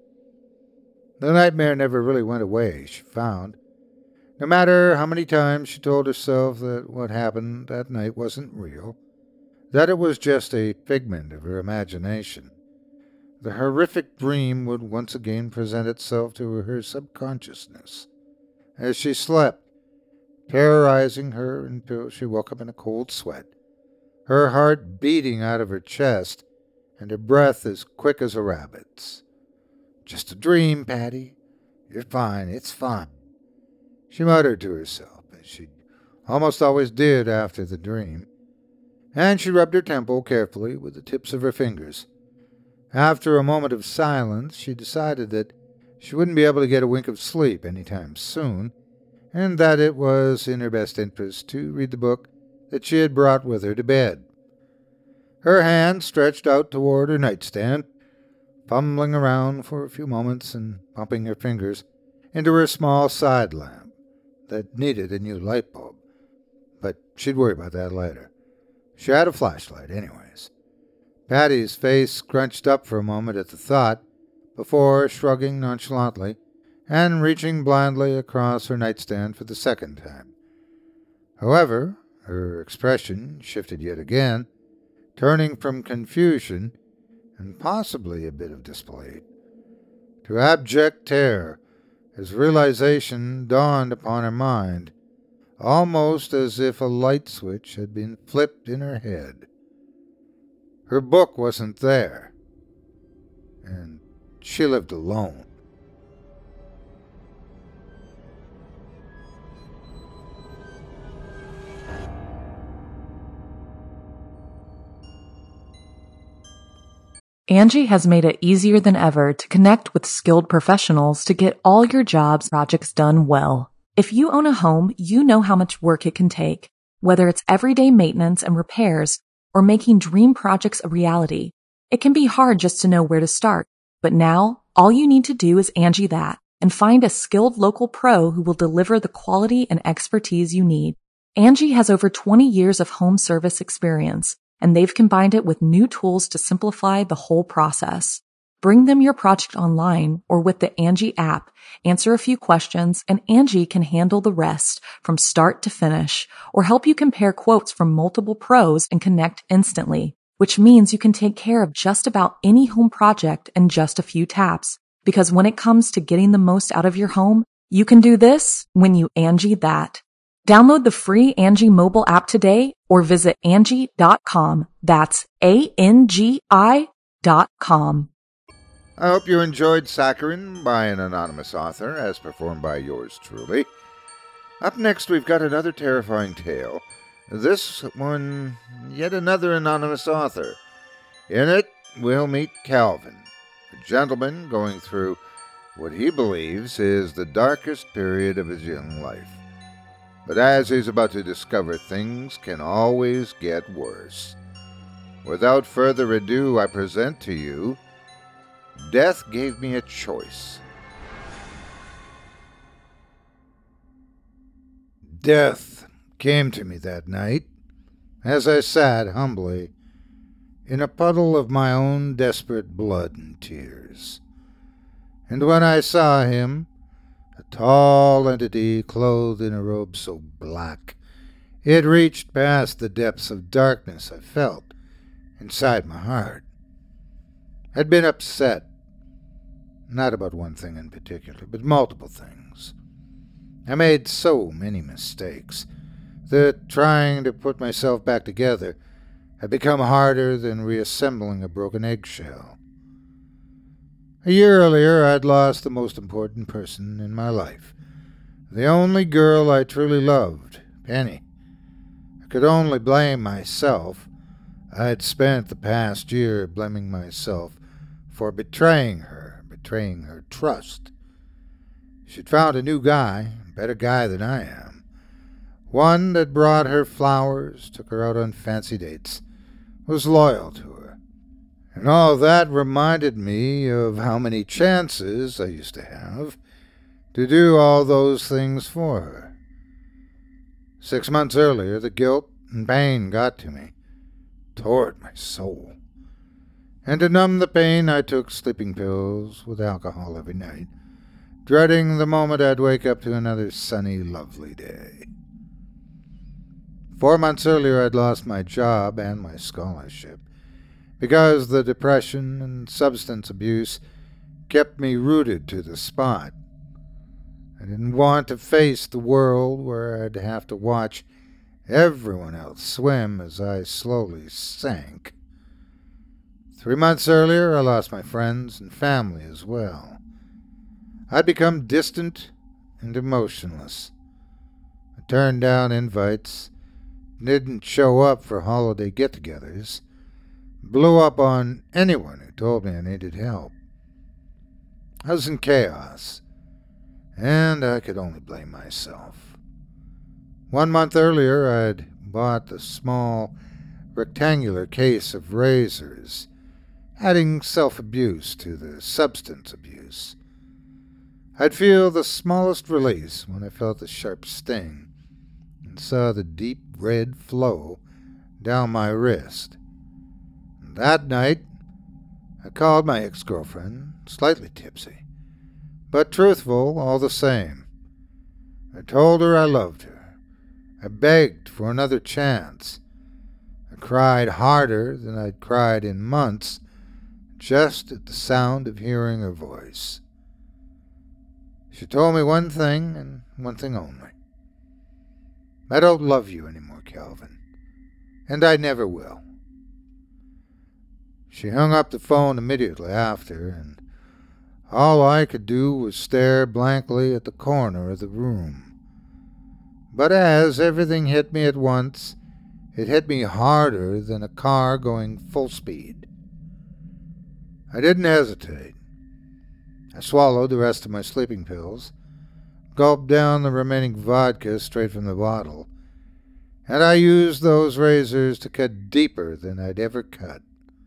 The nightmare never really went away, she found. No matter how many times she told herself that what happened that night wasn't real, that it was just a figment of her imagination, the horrific dream would once again present itself to her subconsciousness as she slept, terrorizing her until she woke up in a cold sweat, her heart beating out of her chest and her breath as quick as a rabbit's. Just a dream, Patty. You're fine, it's fine," she muttered to herself, as she almost always did after the dream, and she rubbed her temple carefully with the tips of her fingers. After a moment of silence, she decided that she wouldn't be able to get a wink of sleep any time soon, and that it was in her best interest to read the book that she had brought with her to bed. Her hand stretched out toward her nightstand, fumbling around for a few moments and pumping her fingers into her small side lamp that needed a new light bulb. But she'd worry about that later. She had a flashlight anyways. Patty's face scrunched up for a moment at the thought, before shrugging nonchalantly and reaching blindly across her nightstand for the second time. However, her expression shifted yet again, turning from confusion and possibly a bit of disbelief to abject terror as realization dawned upon her mind, almost as if a light switch had been flipped in her head. Her book wasn't there, and she lived alone. Angie has made it easier than ever to connect with skilled professionals to get all your jobs projects done well. If you own a home, you know how much work it can take, whether it's everyday maintenance and repairs or making dream projects a reality. It can be hard just to know where to start, but now all you need to do is Angie that and find a skilled local pro who will deliver the quality and expertise you need. Angie has over 20 years of home service experience, and they've combined it with new tools to simplify the whole process. Bring them your project online or with the Angie app, answer a few questions, and Angie can handle the rest from start to finish, or help you compare quotes from multiple pros and connect instantly, which means you can take care of just about any home project in just a few taps. Because when it comes to getting the most out of your home, you can do this when you Angie that. Download the free Angie mobile app today or visit Angie.com. That's ANGI.com. I hope you enjoyed Saccharin by an anonymous author, as performed by yours truly. Up next, we've got another terrifying tale. This one, yet another anonymous author. In it, we'll meet Calvin, a gentleman going through what he believes is the darkest period of his young life. But as he's about to discover, things can always get worse. Without further ado, I present to you Death Gave Me a Choice. Death came to me that night as I sat humbly in a puddle of my own desperate blood and tears. And when I saw him, a tall entity clothed in a robe so black it reached past the depths of darkness I felt inside my heart, I'd been upset, not about one thing in particular, but multiple things. I made so many mistakes that trying to put myself back together had become harder than reassembling a broken eggshell. A year earlier, I'd lost the most important person in my life, the only girl I truly loved, Penny. I could only blame myself. I'd spent the past year blaming myself for betraying her trust. She'd found a new guy, a better guy than I am. One that brought her flowers, took her out on fancy dates, was loyal to her. And all that reminded me of how many chances I used to have to do all those things for her. 6 months earlier, the guilt and pain got to me, tore at my soul. And to numb the pain, I took sleeping pills with alcohol every night, dreading the moment I'd wake up to another sunny, lovely day. 4 months earlier, I'd lost my job and my scholarship, because the depression and substance abuse kept me rooted to the spot. I didn't want to face the world where I'd have to watch everyone else swim as I slowly sank. 3 months earlier, I lost my friends and family as well. I'd become distant and emotionless. I turned down invites, didn't show up for holiday get-togethers, blew up on anyone who told me I needed help. I was in chaos, and I could only blame myself. 1 month earlier, I'd bought the small, rectangular case of razors, adding self-abuse to the substance abuse. I'd feel the smallest release when I felt the sharp sting and saw the deep red flow down my wrist. And that night, I called my ex-girlfriend, slightly tipsy, but truthful all the same. I told her I loved her. I begged for another chance. I cried harder than I'd cried in months, just at the sound of hearing her voice. She told me one thing and one thing only. I don't love you anymore, Calvin, and I never will. She hung up the phone immediately after, and all I could do was stare blankly at the corner of the room. But as everything hit me at once, it hit me harder than a car going full speed. I didn't hesitate. I swallowed the rest of my sleeping pills, gulped down the remaining vodka straight from the bottle, and I used those razors to cut deeper than I'd ever cut.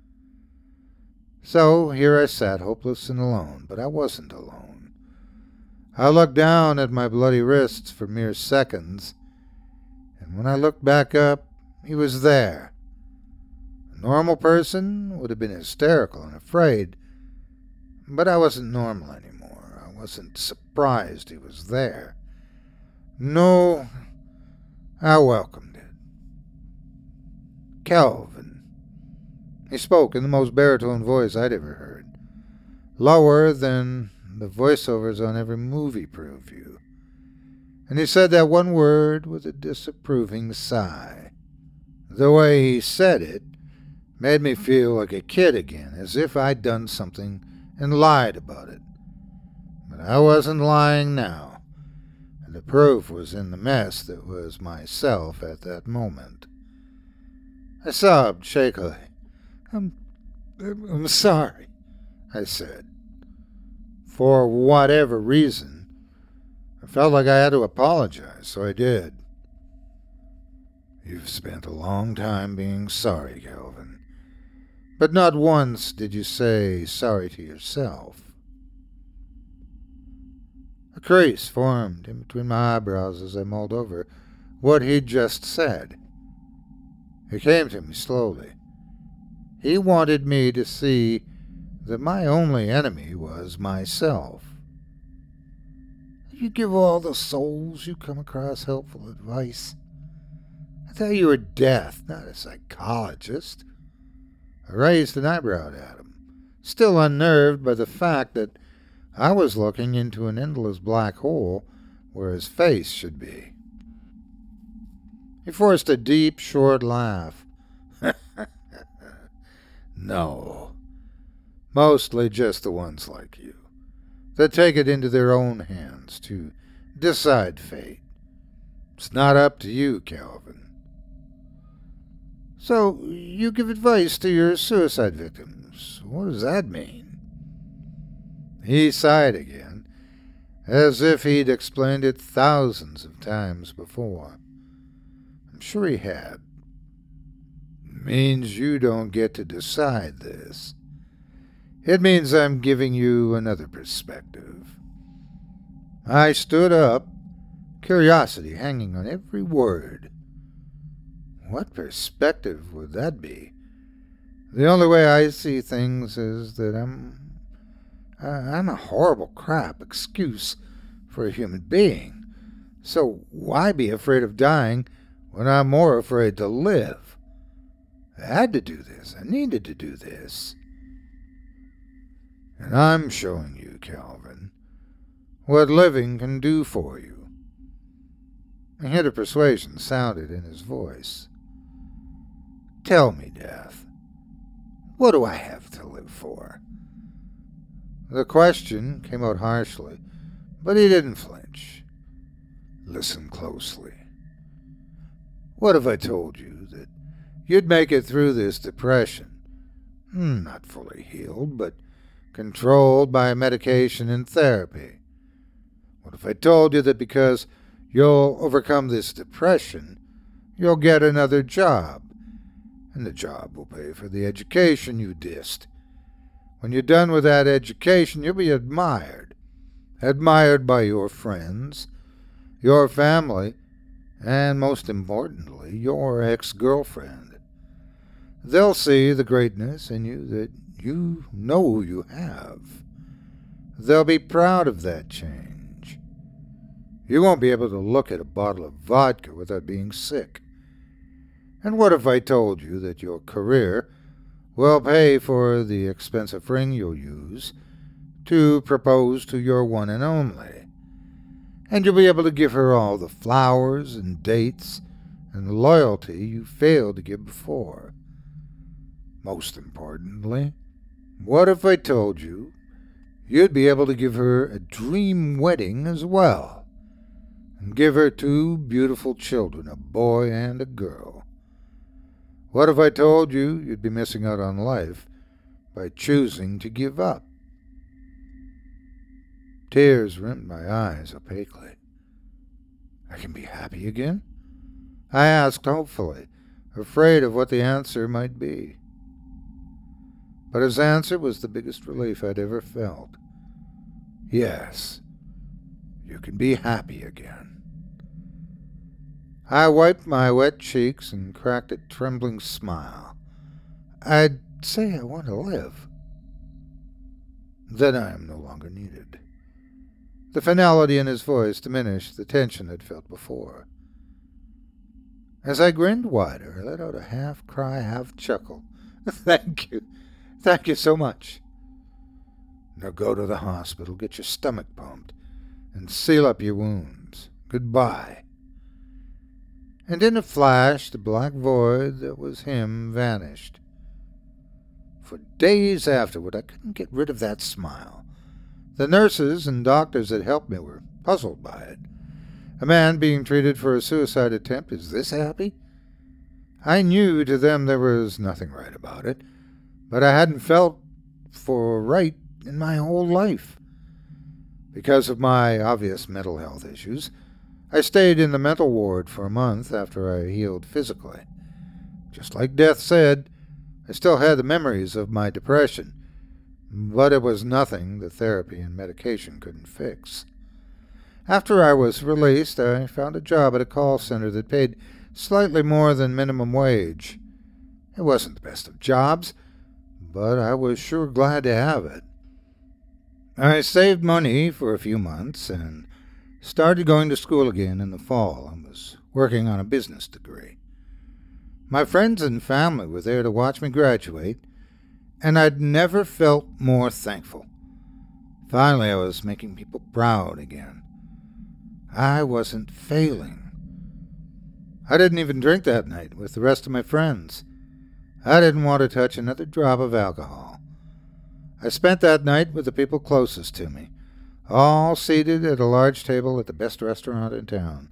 So here I sat, hopeless and alone, but I wasn't alone. I looked down at my bloody wrists for mere seconds, and when I looked back up, he was there. A normal person would have been hysterical and afraid, but I wasn't normal anymore. I wasn't surprised he was there. No, I welcomed it. Calvin. He spoke in the most baritone voice I'd ever heard, lower than the voiceovers on every movie preview. And he said that one word with a disapproving sigh. The way he said it made me feel like a kid again, as if I'd done something and lied about it. But I wasn't lying now, and the proof was in the mess that was myself at that moment. I sobbed shakily. I'm sorry, I said. For whatever reason, I felt like I had to apologize, so I did. You've spent a long time being sorry, Calvin. But not once did you say sorry to yourself. A crease formed in between my eyebrows as I mulled over what he'd just said. It came to me slowly. He wanted me to see that my only enemy was myself. You give all the souls you come across helpful advice. I thought you were death, not a psychologist. I raised an eyebrow at him, still unnerved by the fact that I was looking into an endless black hole where his face should be. He forced a deep, short laugh. No. Mostly just the ones like you, that take it into their own hands to decide fate. It's not up to you, Calvin. So, you give advice to your suicide victims. What does that mean? He sighed again, as if he'd explained it thousands of times before. I'm sure he had. It means you don't get to decide this. It means I'm giving you another perspective. I stood up, curiosity hanging on every word. What perspective would that be? The only way I see things is that I'm a horrible crap excuse for a human being. So why be afraid of dying when I'm more afraid to live? I had to do this. I needed to do this. And I'm showing you, Calvin, what living can do for you. A hint of persuasion sounded in his voice. Tell me, Death, what do I have to live for? The question came out harshly, But he didn't flinch. Listen closely. What if I told you that you'd make it through this depression? Not fully healed, but controlled by medication and therapy. What if I told you that because you'll overcome this depression, you'll get another job, and the job will pay for the education you dissed? When you're done with that education, you'll be admired. Admired by your friends, your family, and most importantly, your ex-girlfriend. They'll see the greatness in you that you know you have. They'll be proud of that change. You won't be able to look at a bottle of vodka without being sick. And what if I told you that your career will pay for the expensive ring you'll use to propose to your one and only, and you'll be able to give her all the flowers and dates and loyalty you failed to give before? Most importantly, what if I told you you'd be able to give her a dream wedding as well, and give her 2 beautiful children, a boy and a girl? What if I told you you'd be missing out on life by choosing to give up? Tears rimmed my eyes opaquely. I can be happy again? I asked hopefully, afraid of what the answer might be. But his answer was the biggest relief I'd ever felt. Yes, you can be happy again. I wiped my wet cheeks and cracked a trembling smile. I'd say I want to live. Then I am no longer needed. The finality in his voice diminished the tension I'd felt before. As I grinned wider, I let out a half-cry, half-chuckle. Thank you. Thank you so much. Now go to the hospital, get your stomach pumped, and seal up your wounds. Goodbye. And in a flash, the black void that was him vanished. For days afterward, I couldn't get rid of that smile. The nurses and doctors that helped me were puzzled by it. A man being treated for a suicide attempt is this happy? I knew to them there was nothing right about it, but I hadn't felt for right in my whole life. Because of my obvious mental health issues, I stayed in the mental ward for a month after I healed physically. Just like Death said, I still had the memories of my depression, but it was nothing the therapy and medication couldn't fix. After I was released, I found a job at a call center that paid slightly more than minimum wage. It wasn't the best of jobs, but I was sure glad to have it. I saved money for a few months and started going to school again in the fall. I was working on a business degree. My friends and family were there to watch me graduate, and I'd never felt more thankful. Finally, I was making people proud again. I wasn't failing. I didn't even drink that night with the rest of my friends. I didn't want to touch another drop of alcohol. I spent that night with the people closest to me, all seated at a large table at the best restaurant in town.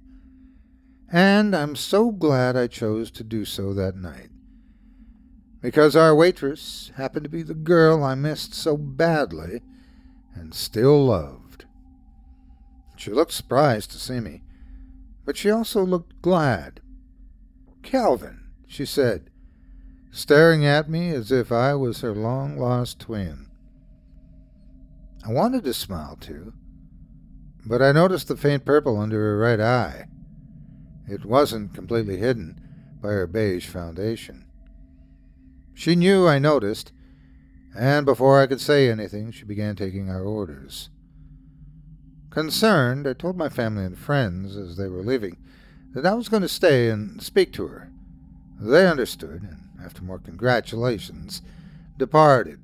And I'm so glad I chose to do so that night, because our waitress happened to be the girl I missed so badly and still loved. She looked surprised to see me, but she also looked glad. "Calvin," she said, staring at me as if I was her long-lost twin. I wanted to smile too, but I noticed the faint purple under her right eye. It wasn't completely hidden by her beige foundation. She knew I noticed, and before I could say anything, she began taking our orders. Concerned, I told my family and friends as they were leaving that I was going to stay and speak to her. They understood, and after more congratulations, departed.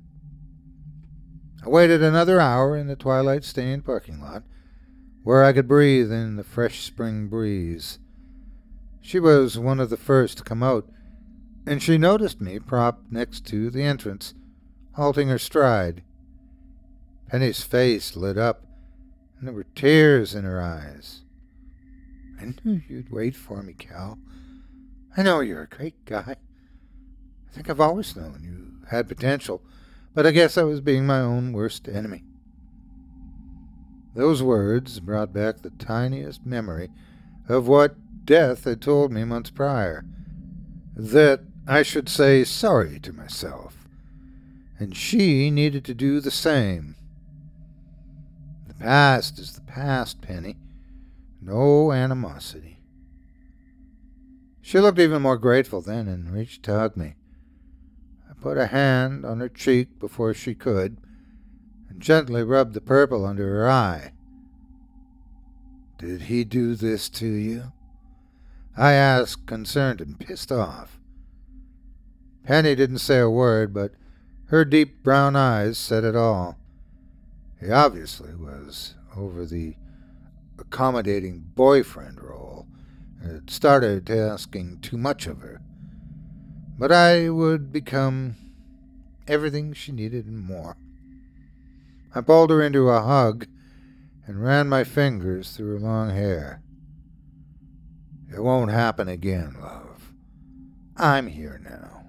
I waited another hour in the twilight-stained parking lot, where I could breathe in the fresh spring breeze. She was one of the first to come out, and she noticed me propped next to the entrance, halting her stride. Penny's face lit up, and there were tears in her eyes. "I knew you'd wait for me, Cal. I know you're a great guy. I think I've always known you had potential, but I guess I was being my own worst enemy." Those words brought back the tiniest memory of what Death had told me months prior, that I should say sorry to myself, and she needed to do the same. The past is the past, Penny. No animosity. She looked even more grateful then and reached to hug me. I put a hand on her cheek before she could, and gently rubbed the purple under her eye. "Did he do this to you?" I asked, concerned and pissed off. Penny didn't say a word, but her deep brown eyes said it all. He obviously was over the accommodating boyfriend role and had started asking too much of her. But I would become everything she needed and more. I pulled her into a hug and ran my fingers through her long hair. "It won't happen again, love. I'm here now."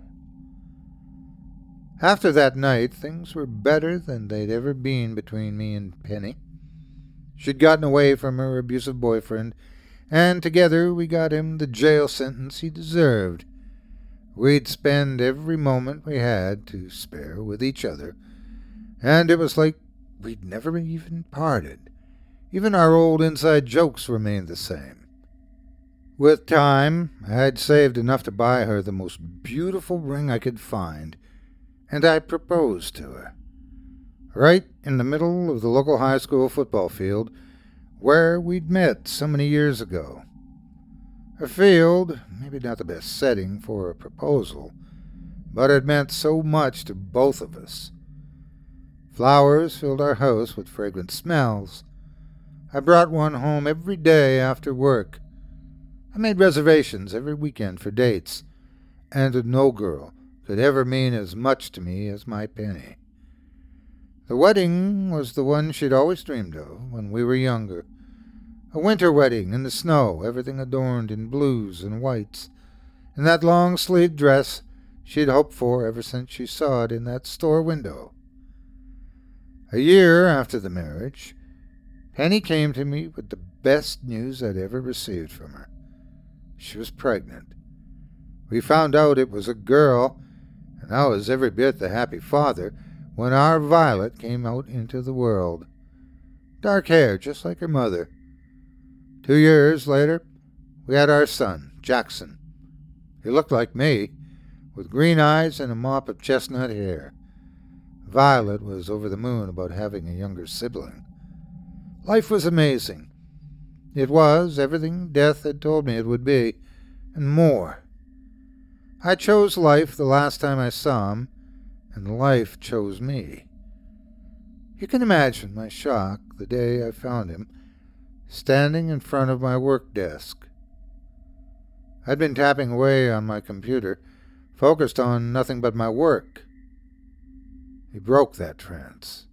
After that night, things were better than they'd ever been between me and Penny. She'd gotten away from her abusive boyfriend, and together we got him the jail sentence he deserved. We'd spend every moment we had to spare with each other, and it was like we'd never even parted. Even our old inside jokes remained the same. With time, I had saved enough to buy her the most beautiful ring I could find, and I proposed to her. Right in the middle of the local high school football field, where we'd met so many years ago. A field, maybe not the best setting for a proposal, but it meant so much to both of us. Flowers filled our house with fragrant smells. I brought one home every day after work. I made reservations every weekend for dates, and no girl could ever mean as much to me as my Penny. The wedding was the one she'd always dreamed of when we were younger. A winter wedding in the snow, everything adorned in blues and whites, and that long-sleeved dress she'd hoped for ever since she saw it in that store window. A year after the marriage, Penny came to me with the best news I'd ever received from her. She was pregnant. We found out it was a girl, and I was every bit the happy father when our Violet came out into the world. Dark hair, just like her mother. 2 years later, we had our son, Jackson. He looked like me, with green eyes and a mop of chestnut hair. Violet was over the moon about having a younger sibling. Life was amazing. It was everything Death had told me it would be, and more. I chose life the last time I saw him, and life chose me. You can imagine my shock the day I found him, standing in front of my work desk. I'd been tapping away on my computer, focused on nothing but my work. He broke that trance.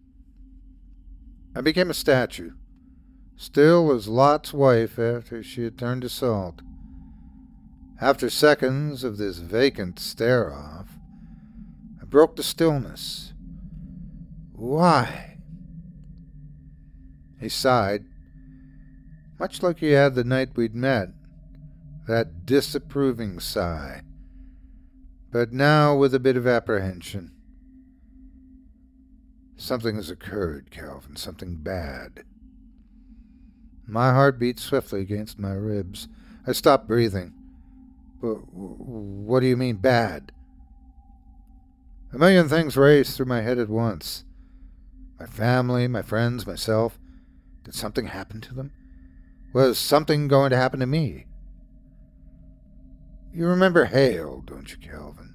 I became a statue, still as Lot's wife after she had turned to salt. After seconds of this vacant stare-off, I broke the stillness. "Why?" He sighed, much like he had the night we'd met, that disapproving sigh, but now with a bit of apprehension. "Something has occurred, Calvin, something bad." My heart beat swiftly against my ribs. I stopped breathing. "But what do you mean, bad?" A million things raced through my head at once. My family, my friends, myself. Did something happen to them? Was something going to happen to me? You remember Hale, don't you, Calvin?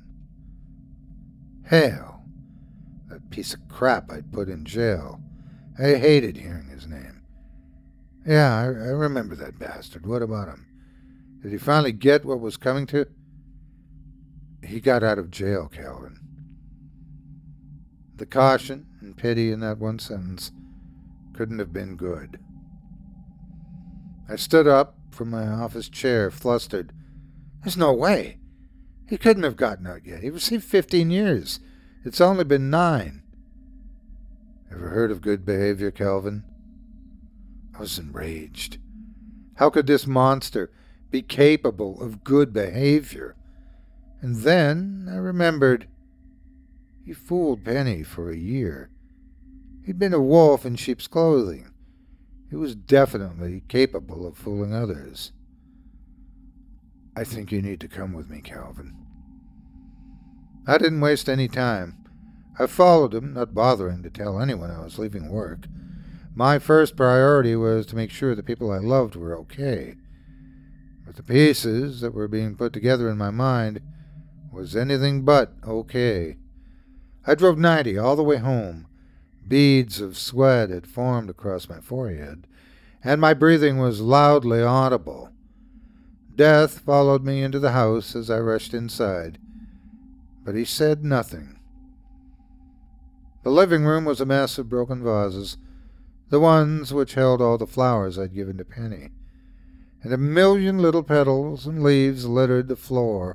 Hale. That piece of crap I'd put in jail. I hated hearing his name. Yeah, I remember that bastard. What about him? Did he finally get what was coming to? He got out of jail, Calvin. The caution and pity in that one sentence couldn't have been good. I stood up from my office chair, flustered. There's no way. He couldn't have gotten out yet. He received 15 years. It's only been 9. Ever heard of good behavior, Calvin? I was enraged. How could this monster be capable of good behavior? And then I remembered. He fooled Penny for a year. He'd been a wolf in sheep's clothing. He was definitely capable of fooling others. I think you need to come with me, Calvin. I didn't waste any time. I followed him, not bothering to tell anyone I was leaving work. My first priority was to make sure the people I loved were okay. But the pieces that were being put together in my mind was anything but okay. I drove 90 all the way home. Beads of sweat had formed across my forehead, and my breathing was loudly audible. Death followed me into the house as I rushed inside, but he said nothing. The living room was a mess of broken vases, the ones which held all the flowers I'd given to Penny, and a million little petals and leaves littered the floor.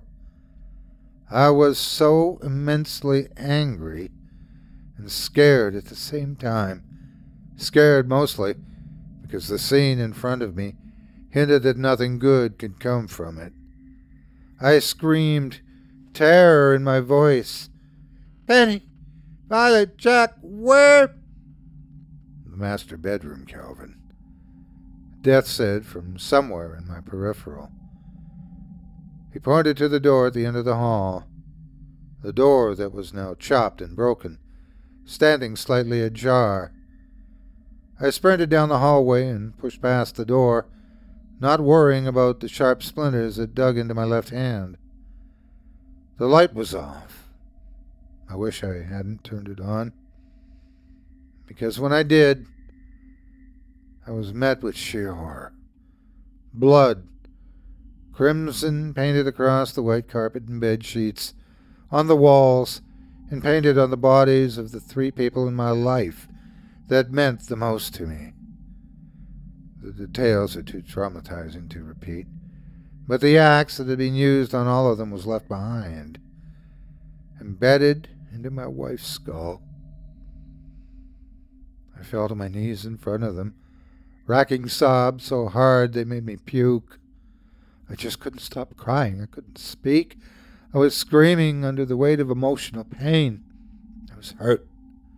I was so immensely angry and scared at the same time. Scared mostly because the scene in front of me hinted that nothing good could come from it. I screamed, terror in my voice. Penny! Violet, Jack, where? The master bedroom, Calvin. Death said from somewhere in my peripheral. He pointed to the door at the end of the hall, the door that was now chopped and broken, standing slightly ajar. I sprinted down the hallway and pushed past the door, not worrying about the sharp splinters that dug into my left hand. The light was off. I wish I hadn't turned it on, because when I did, I was met with sheer horror. Blood, crimson painted across the white carpet and bed sheets, on the walls, and painted on the bodies of the 3 people in my life that meant the most to me. The details are too traumatizing to repeat, but the axe that had been used on all of them was left behind, embedded into my wife's skull. I fell to my knees in front of them, racking sobs so hard they made me puke. I just couldn't stop crying. I couldn't speak. I was screaming under the weight of emotional pain. I was hurt.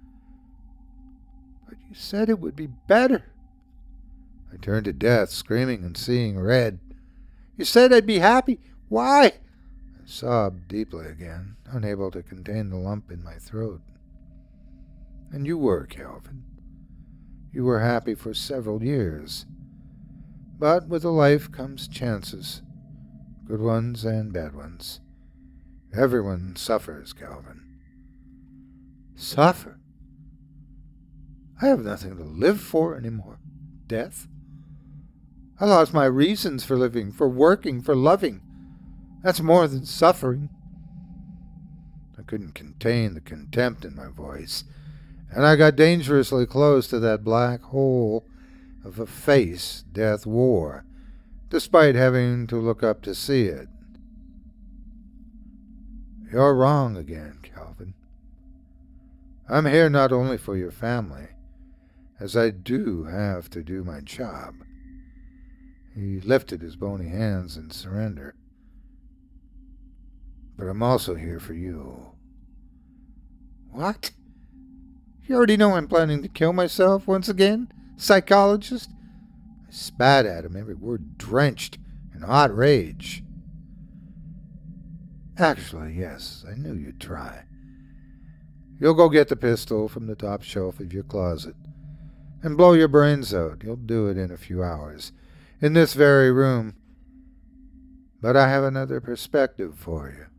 But you said it would be better. I turned to Death, screaming and seeing red. You said I'd be happy. Why? I sobbed deeply again, unable to contain the lump in my throat. And you were, Calvin. You were happy for several years. But with a life comes chances, good ones and bad ones. Everyone suffers, Calvin. Suffer? I have nothing to live for anymore. Death? I lost my reasons for living, for working, for loving. That's more than suffering. I couldn't contain the contempt in my voice, and I got dangerously close to that black hole of a face Death wore, despite having to look up to see it. You're wrong again, Calvin. I'm here not only for your family, as I do have to do my job. He lifted his bony hands in surrender. But I'm also here for you. What? You already know I'm planning to kill myself once again? Psychologist? I spat at him, every word drenched in hot rage. Actually, yes, I knew you'd try. You'll go get the pistol from the top shelf of your closet and blow your brains out. You'll do it in a few hours, in this very room. But I have another perspective for you.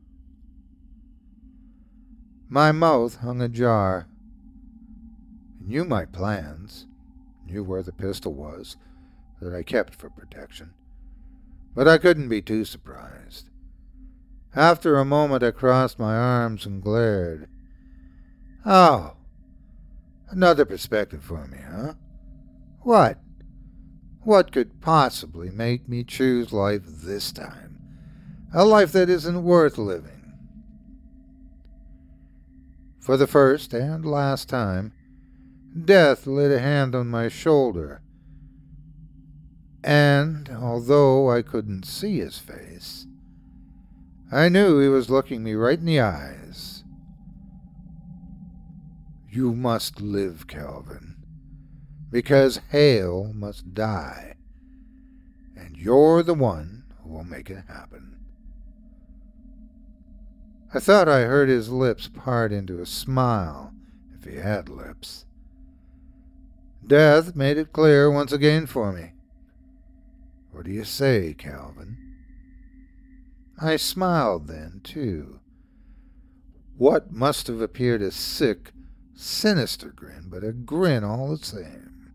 My mouth hung ajar. I knew my plans, knew where the pistol was, that I kept for protection. But I couldn't be too surprised. After a moment I crossed my arms and glared. Oh, another perspective for me, huh? What? What could possibly make me choose life this time? A life that isn't worth living. For the first and last time, Death laid a hand on my shoulder, and although I couldn't see his face, I knew he was looking me right in the eyes. You must live, Calvin, because Hale must die, and you're the one who will make it happen. I thought I heard his lips part into a smile, if he had lips. Death made it clear once again for me. What do you say, Calvin? I smiled then, too. What must have appeared a sick, sinister grin, but a grin all the same.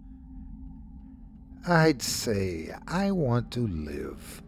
I'd say I want to live.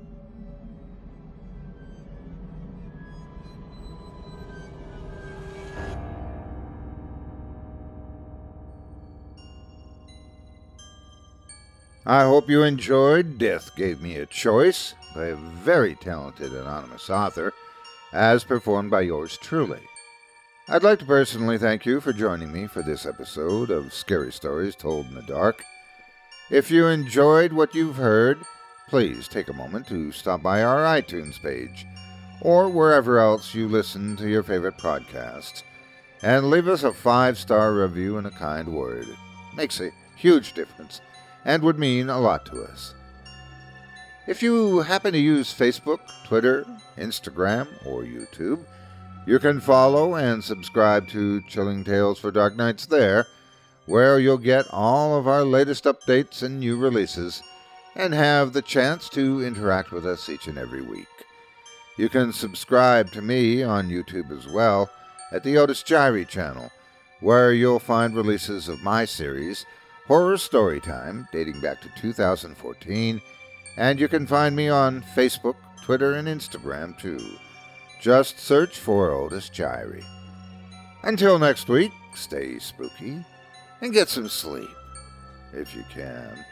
I hope you enjoyed Death Gave Me a Choice by a very talented anonymous author, as performed by yours truly. I'd like to personally thank you for joining me for this episode of Scary Stories Told in the Dark. If you enjoyed what you've heard, please take a moment to stop by our iTunes page, or wherever else you listen to your favorite podcasts, and leave us a 5-star review and a kind word. It makes a huge difference and would mean a lot to us. If you happen to use Facebook, Twitter, Instagram, or YouTube, you can follow and subscribe to Chilling Tales for Dark Nights there, where you'll get all of our latest updates and new releases, and have the chance to interact with us each and every week. You can subscribe to me on YouTube as well, at the Otis Jiry channel, where you'll find releases of my series, Horror Storytime, dating back to 2014, and you can find me on Facebook, Twitter, and Instagram, too. Just search for Otis Jiry. Until next week, stay spooky, and get some sleep, if you can.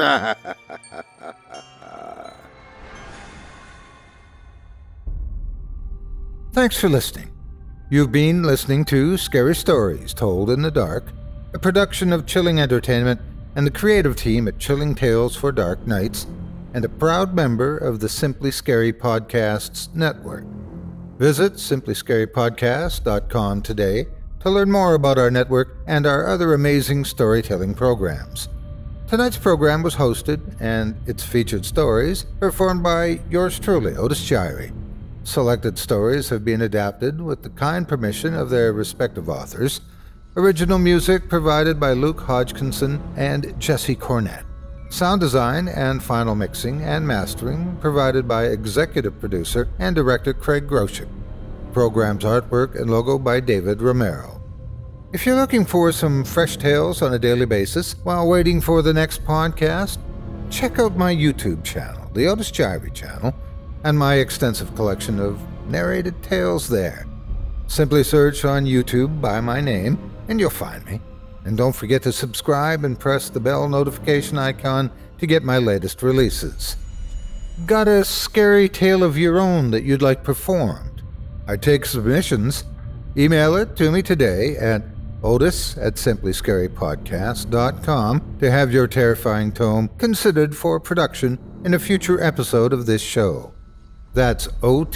Thanks for listening. You've been listening to Scary Stories Told in the Dark, a production of Chilling Entertainment and the creative team at Chilling Tales for Dark Nights, and a proud member of the Simply Scary Podcasts Network. Visit simplyscarypodcast.com today to learn more about our network and our other amazing storytelling programs. Tonight's program was hosted, and its featured stories performed by yours truly, Otis Jiry. Selected stories have been adapted with the kind permission of their respective authors. Original music provided by Luke Hodgkinson and Jesse Cornett. Sound design and final mixing and mastering provided by executive producer and director Craig Groshek. Program's artwork and logo by David Romero. If you're looking for some fresh tales on a daily basis while waiting for the next podcast, check out my YouTube channel, the Otis Jiry channel, and my extensive collection of narrated tales there. Simply search on YouTube by my name, and you'll find me. And don't forget to subscribe and press the bell notification icon to get my latest releases. Got a scary tale of your own that you'd like performed? I take submissions. Email it to me today at otis@simplyscarypodcast.com to have your terrifying tome considered for production in a future episode of this show. That's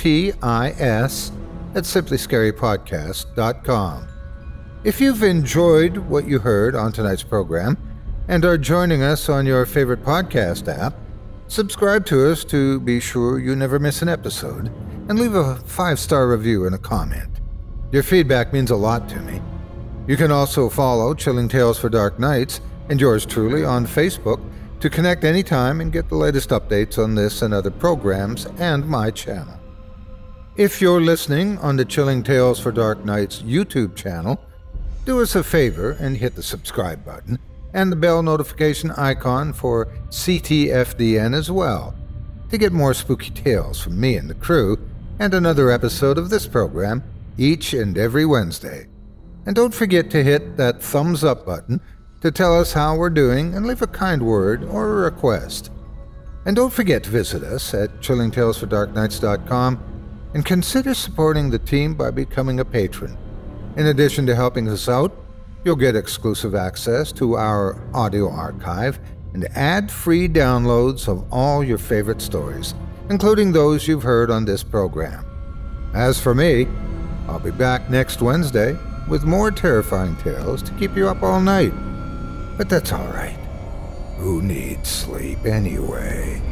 otis@simplyscarypodcast.com. If you've enjoyed what you heard on tonight's program and are joining us on your favorite podcast app, subscribe to us to be sure you never miss an episode, and leave a 5-star review and a comment. Your feedback means a lot to me. You can also follow Chilling Tales for Dark Nights and yours truly on Facebook to connect anytime and get the latest updates on this and other programs and my channel. If you're listening on the Chilling Tales for Dark Nights YouTube channel, do us a favor and hit the subscribe button and the bell notification icon for CTFDN as well to get more spooky tales from me and the crew and another episode of this program each and every Wednesday. And don't forget to hit that thumbs up button to tell us how we're doing and leave a kind word or a request. And don't forget to visit us at chillingtalesfordarknights.com and consider supporting the team by becoming a patron. In addition to helping us out, you'll get exclusive access to our audio archive and ad-free downloads of all your favorite stories, including those you've heard on this program. As for me, I'll be back next Wednesday with more terrifying tales to keep you up all night. But that's all right. Who needs sleep anyway?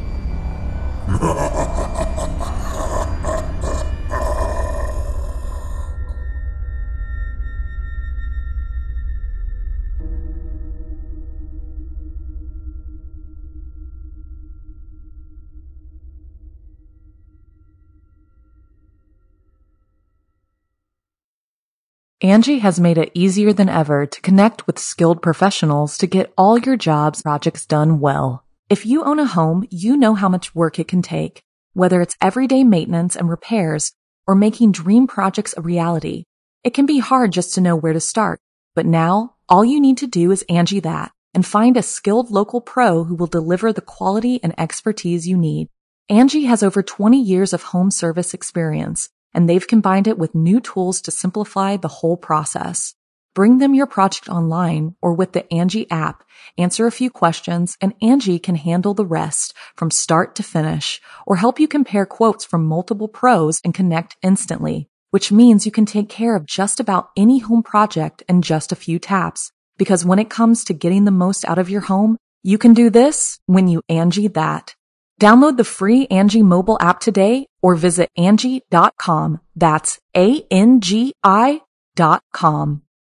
Angie has made it easier than ever to connect with skilled professionals to get all your jobs projects done well. If you own a home, you know how much work it can take, whether it's everyday maintenance and repairs or making dream projects a reality. It can be hard just to know where to start, but now all you need to do is Angie that and find a skilled local pro who will deliver the quality and expertise you need. Angie has over 20 years of home service experience, and they've combined it with new tools to simplify the whole process. Bring them your project online or with the Angie app, answer a few questions, and Angie can handle the rest from start to finish, or help you compare quotes from multiple pros and connect instantly, which means you can take care of just about any home project in just a few taps. Because when it comes to getting the most out of your home, you can do this when you Angie that. Download the free Angie mobile app today or visit Angie.com. That's ANGI.com.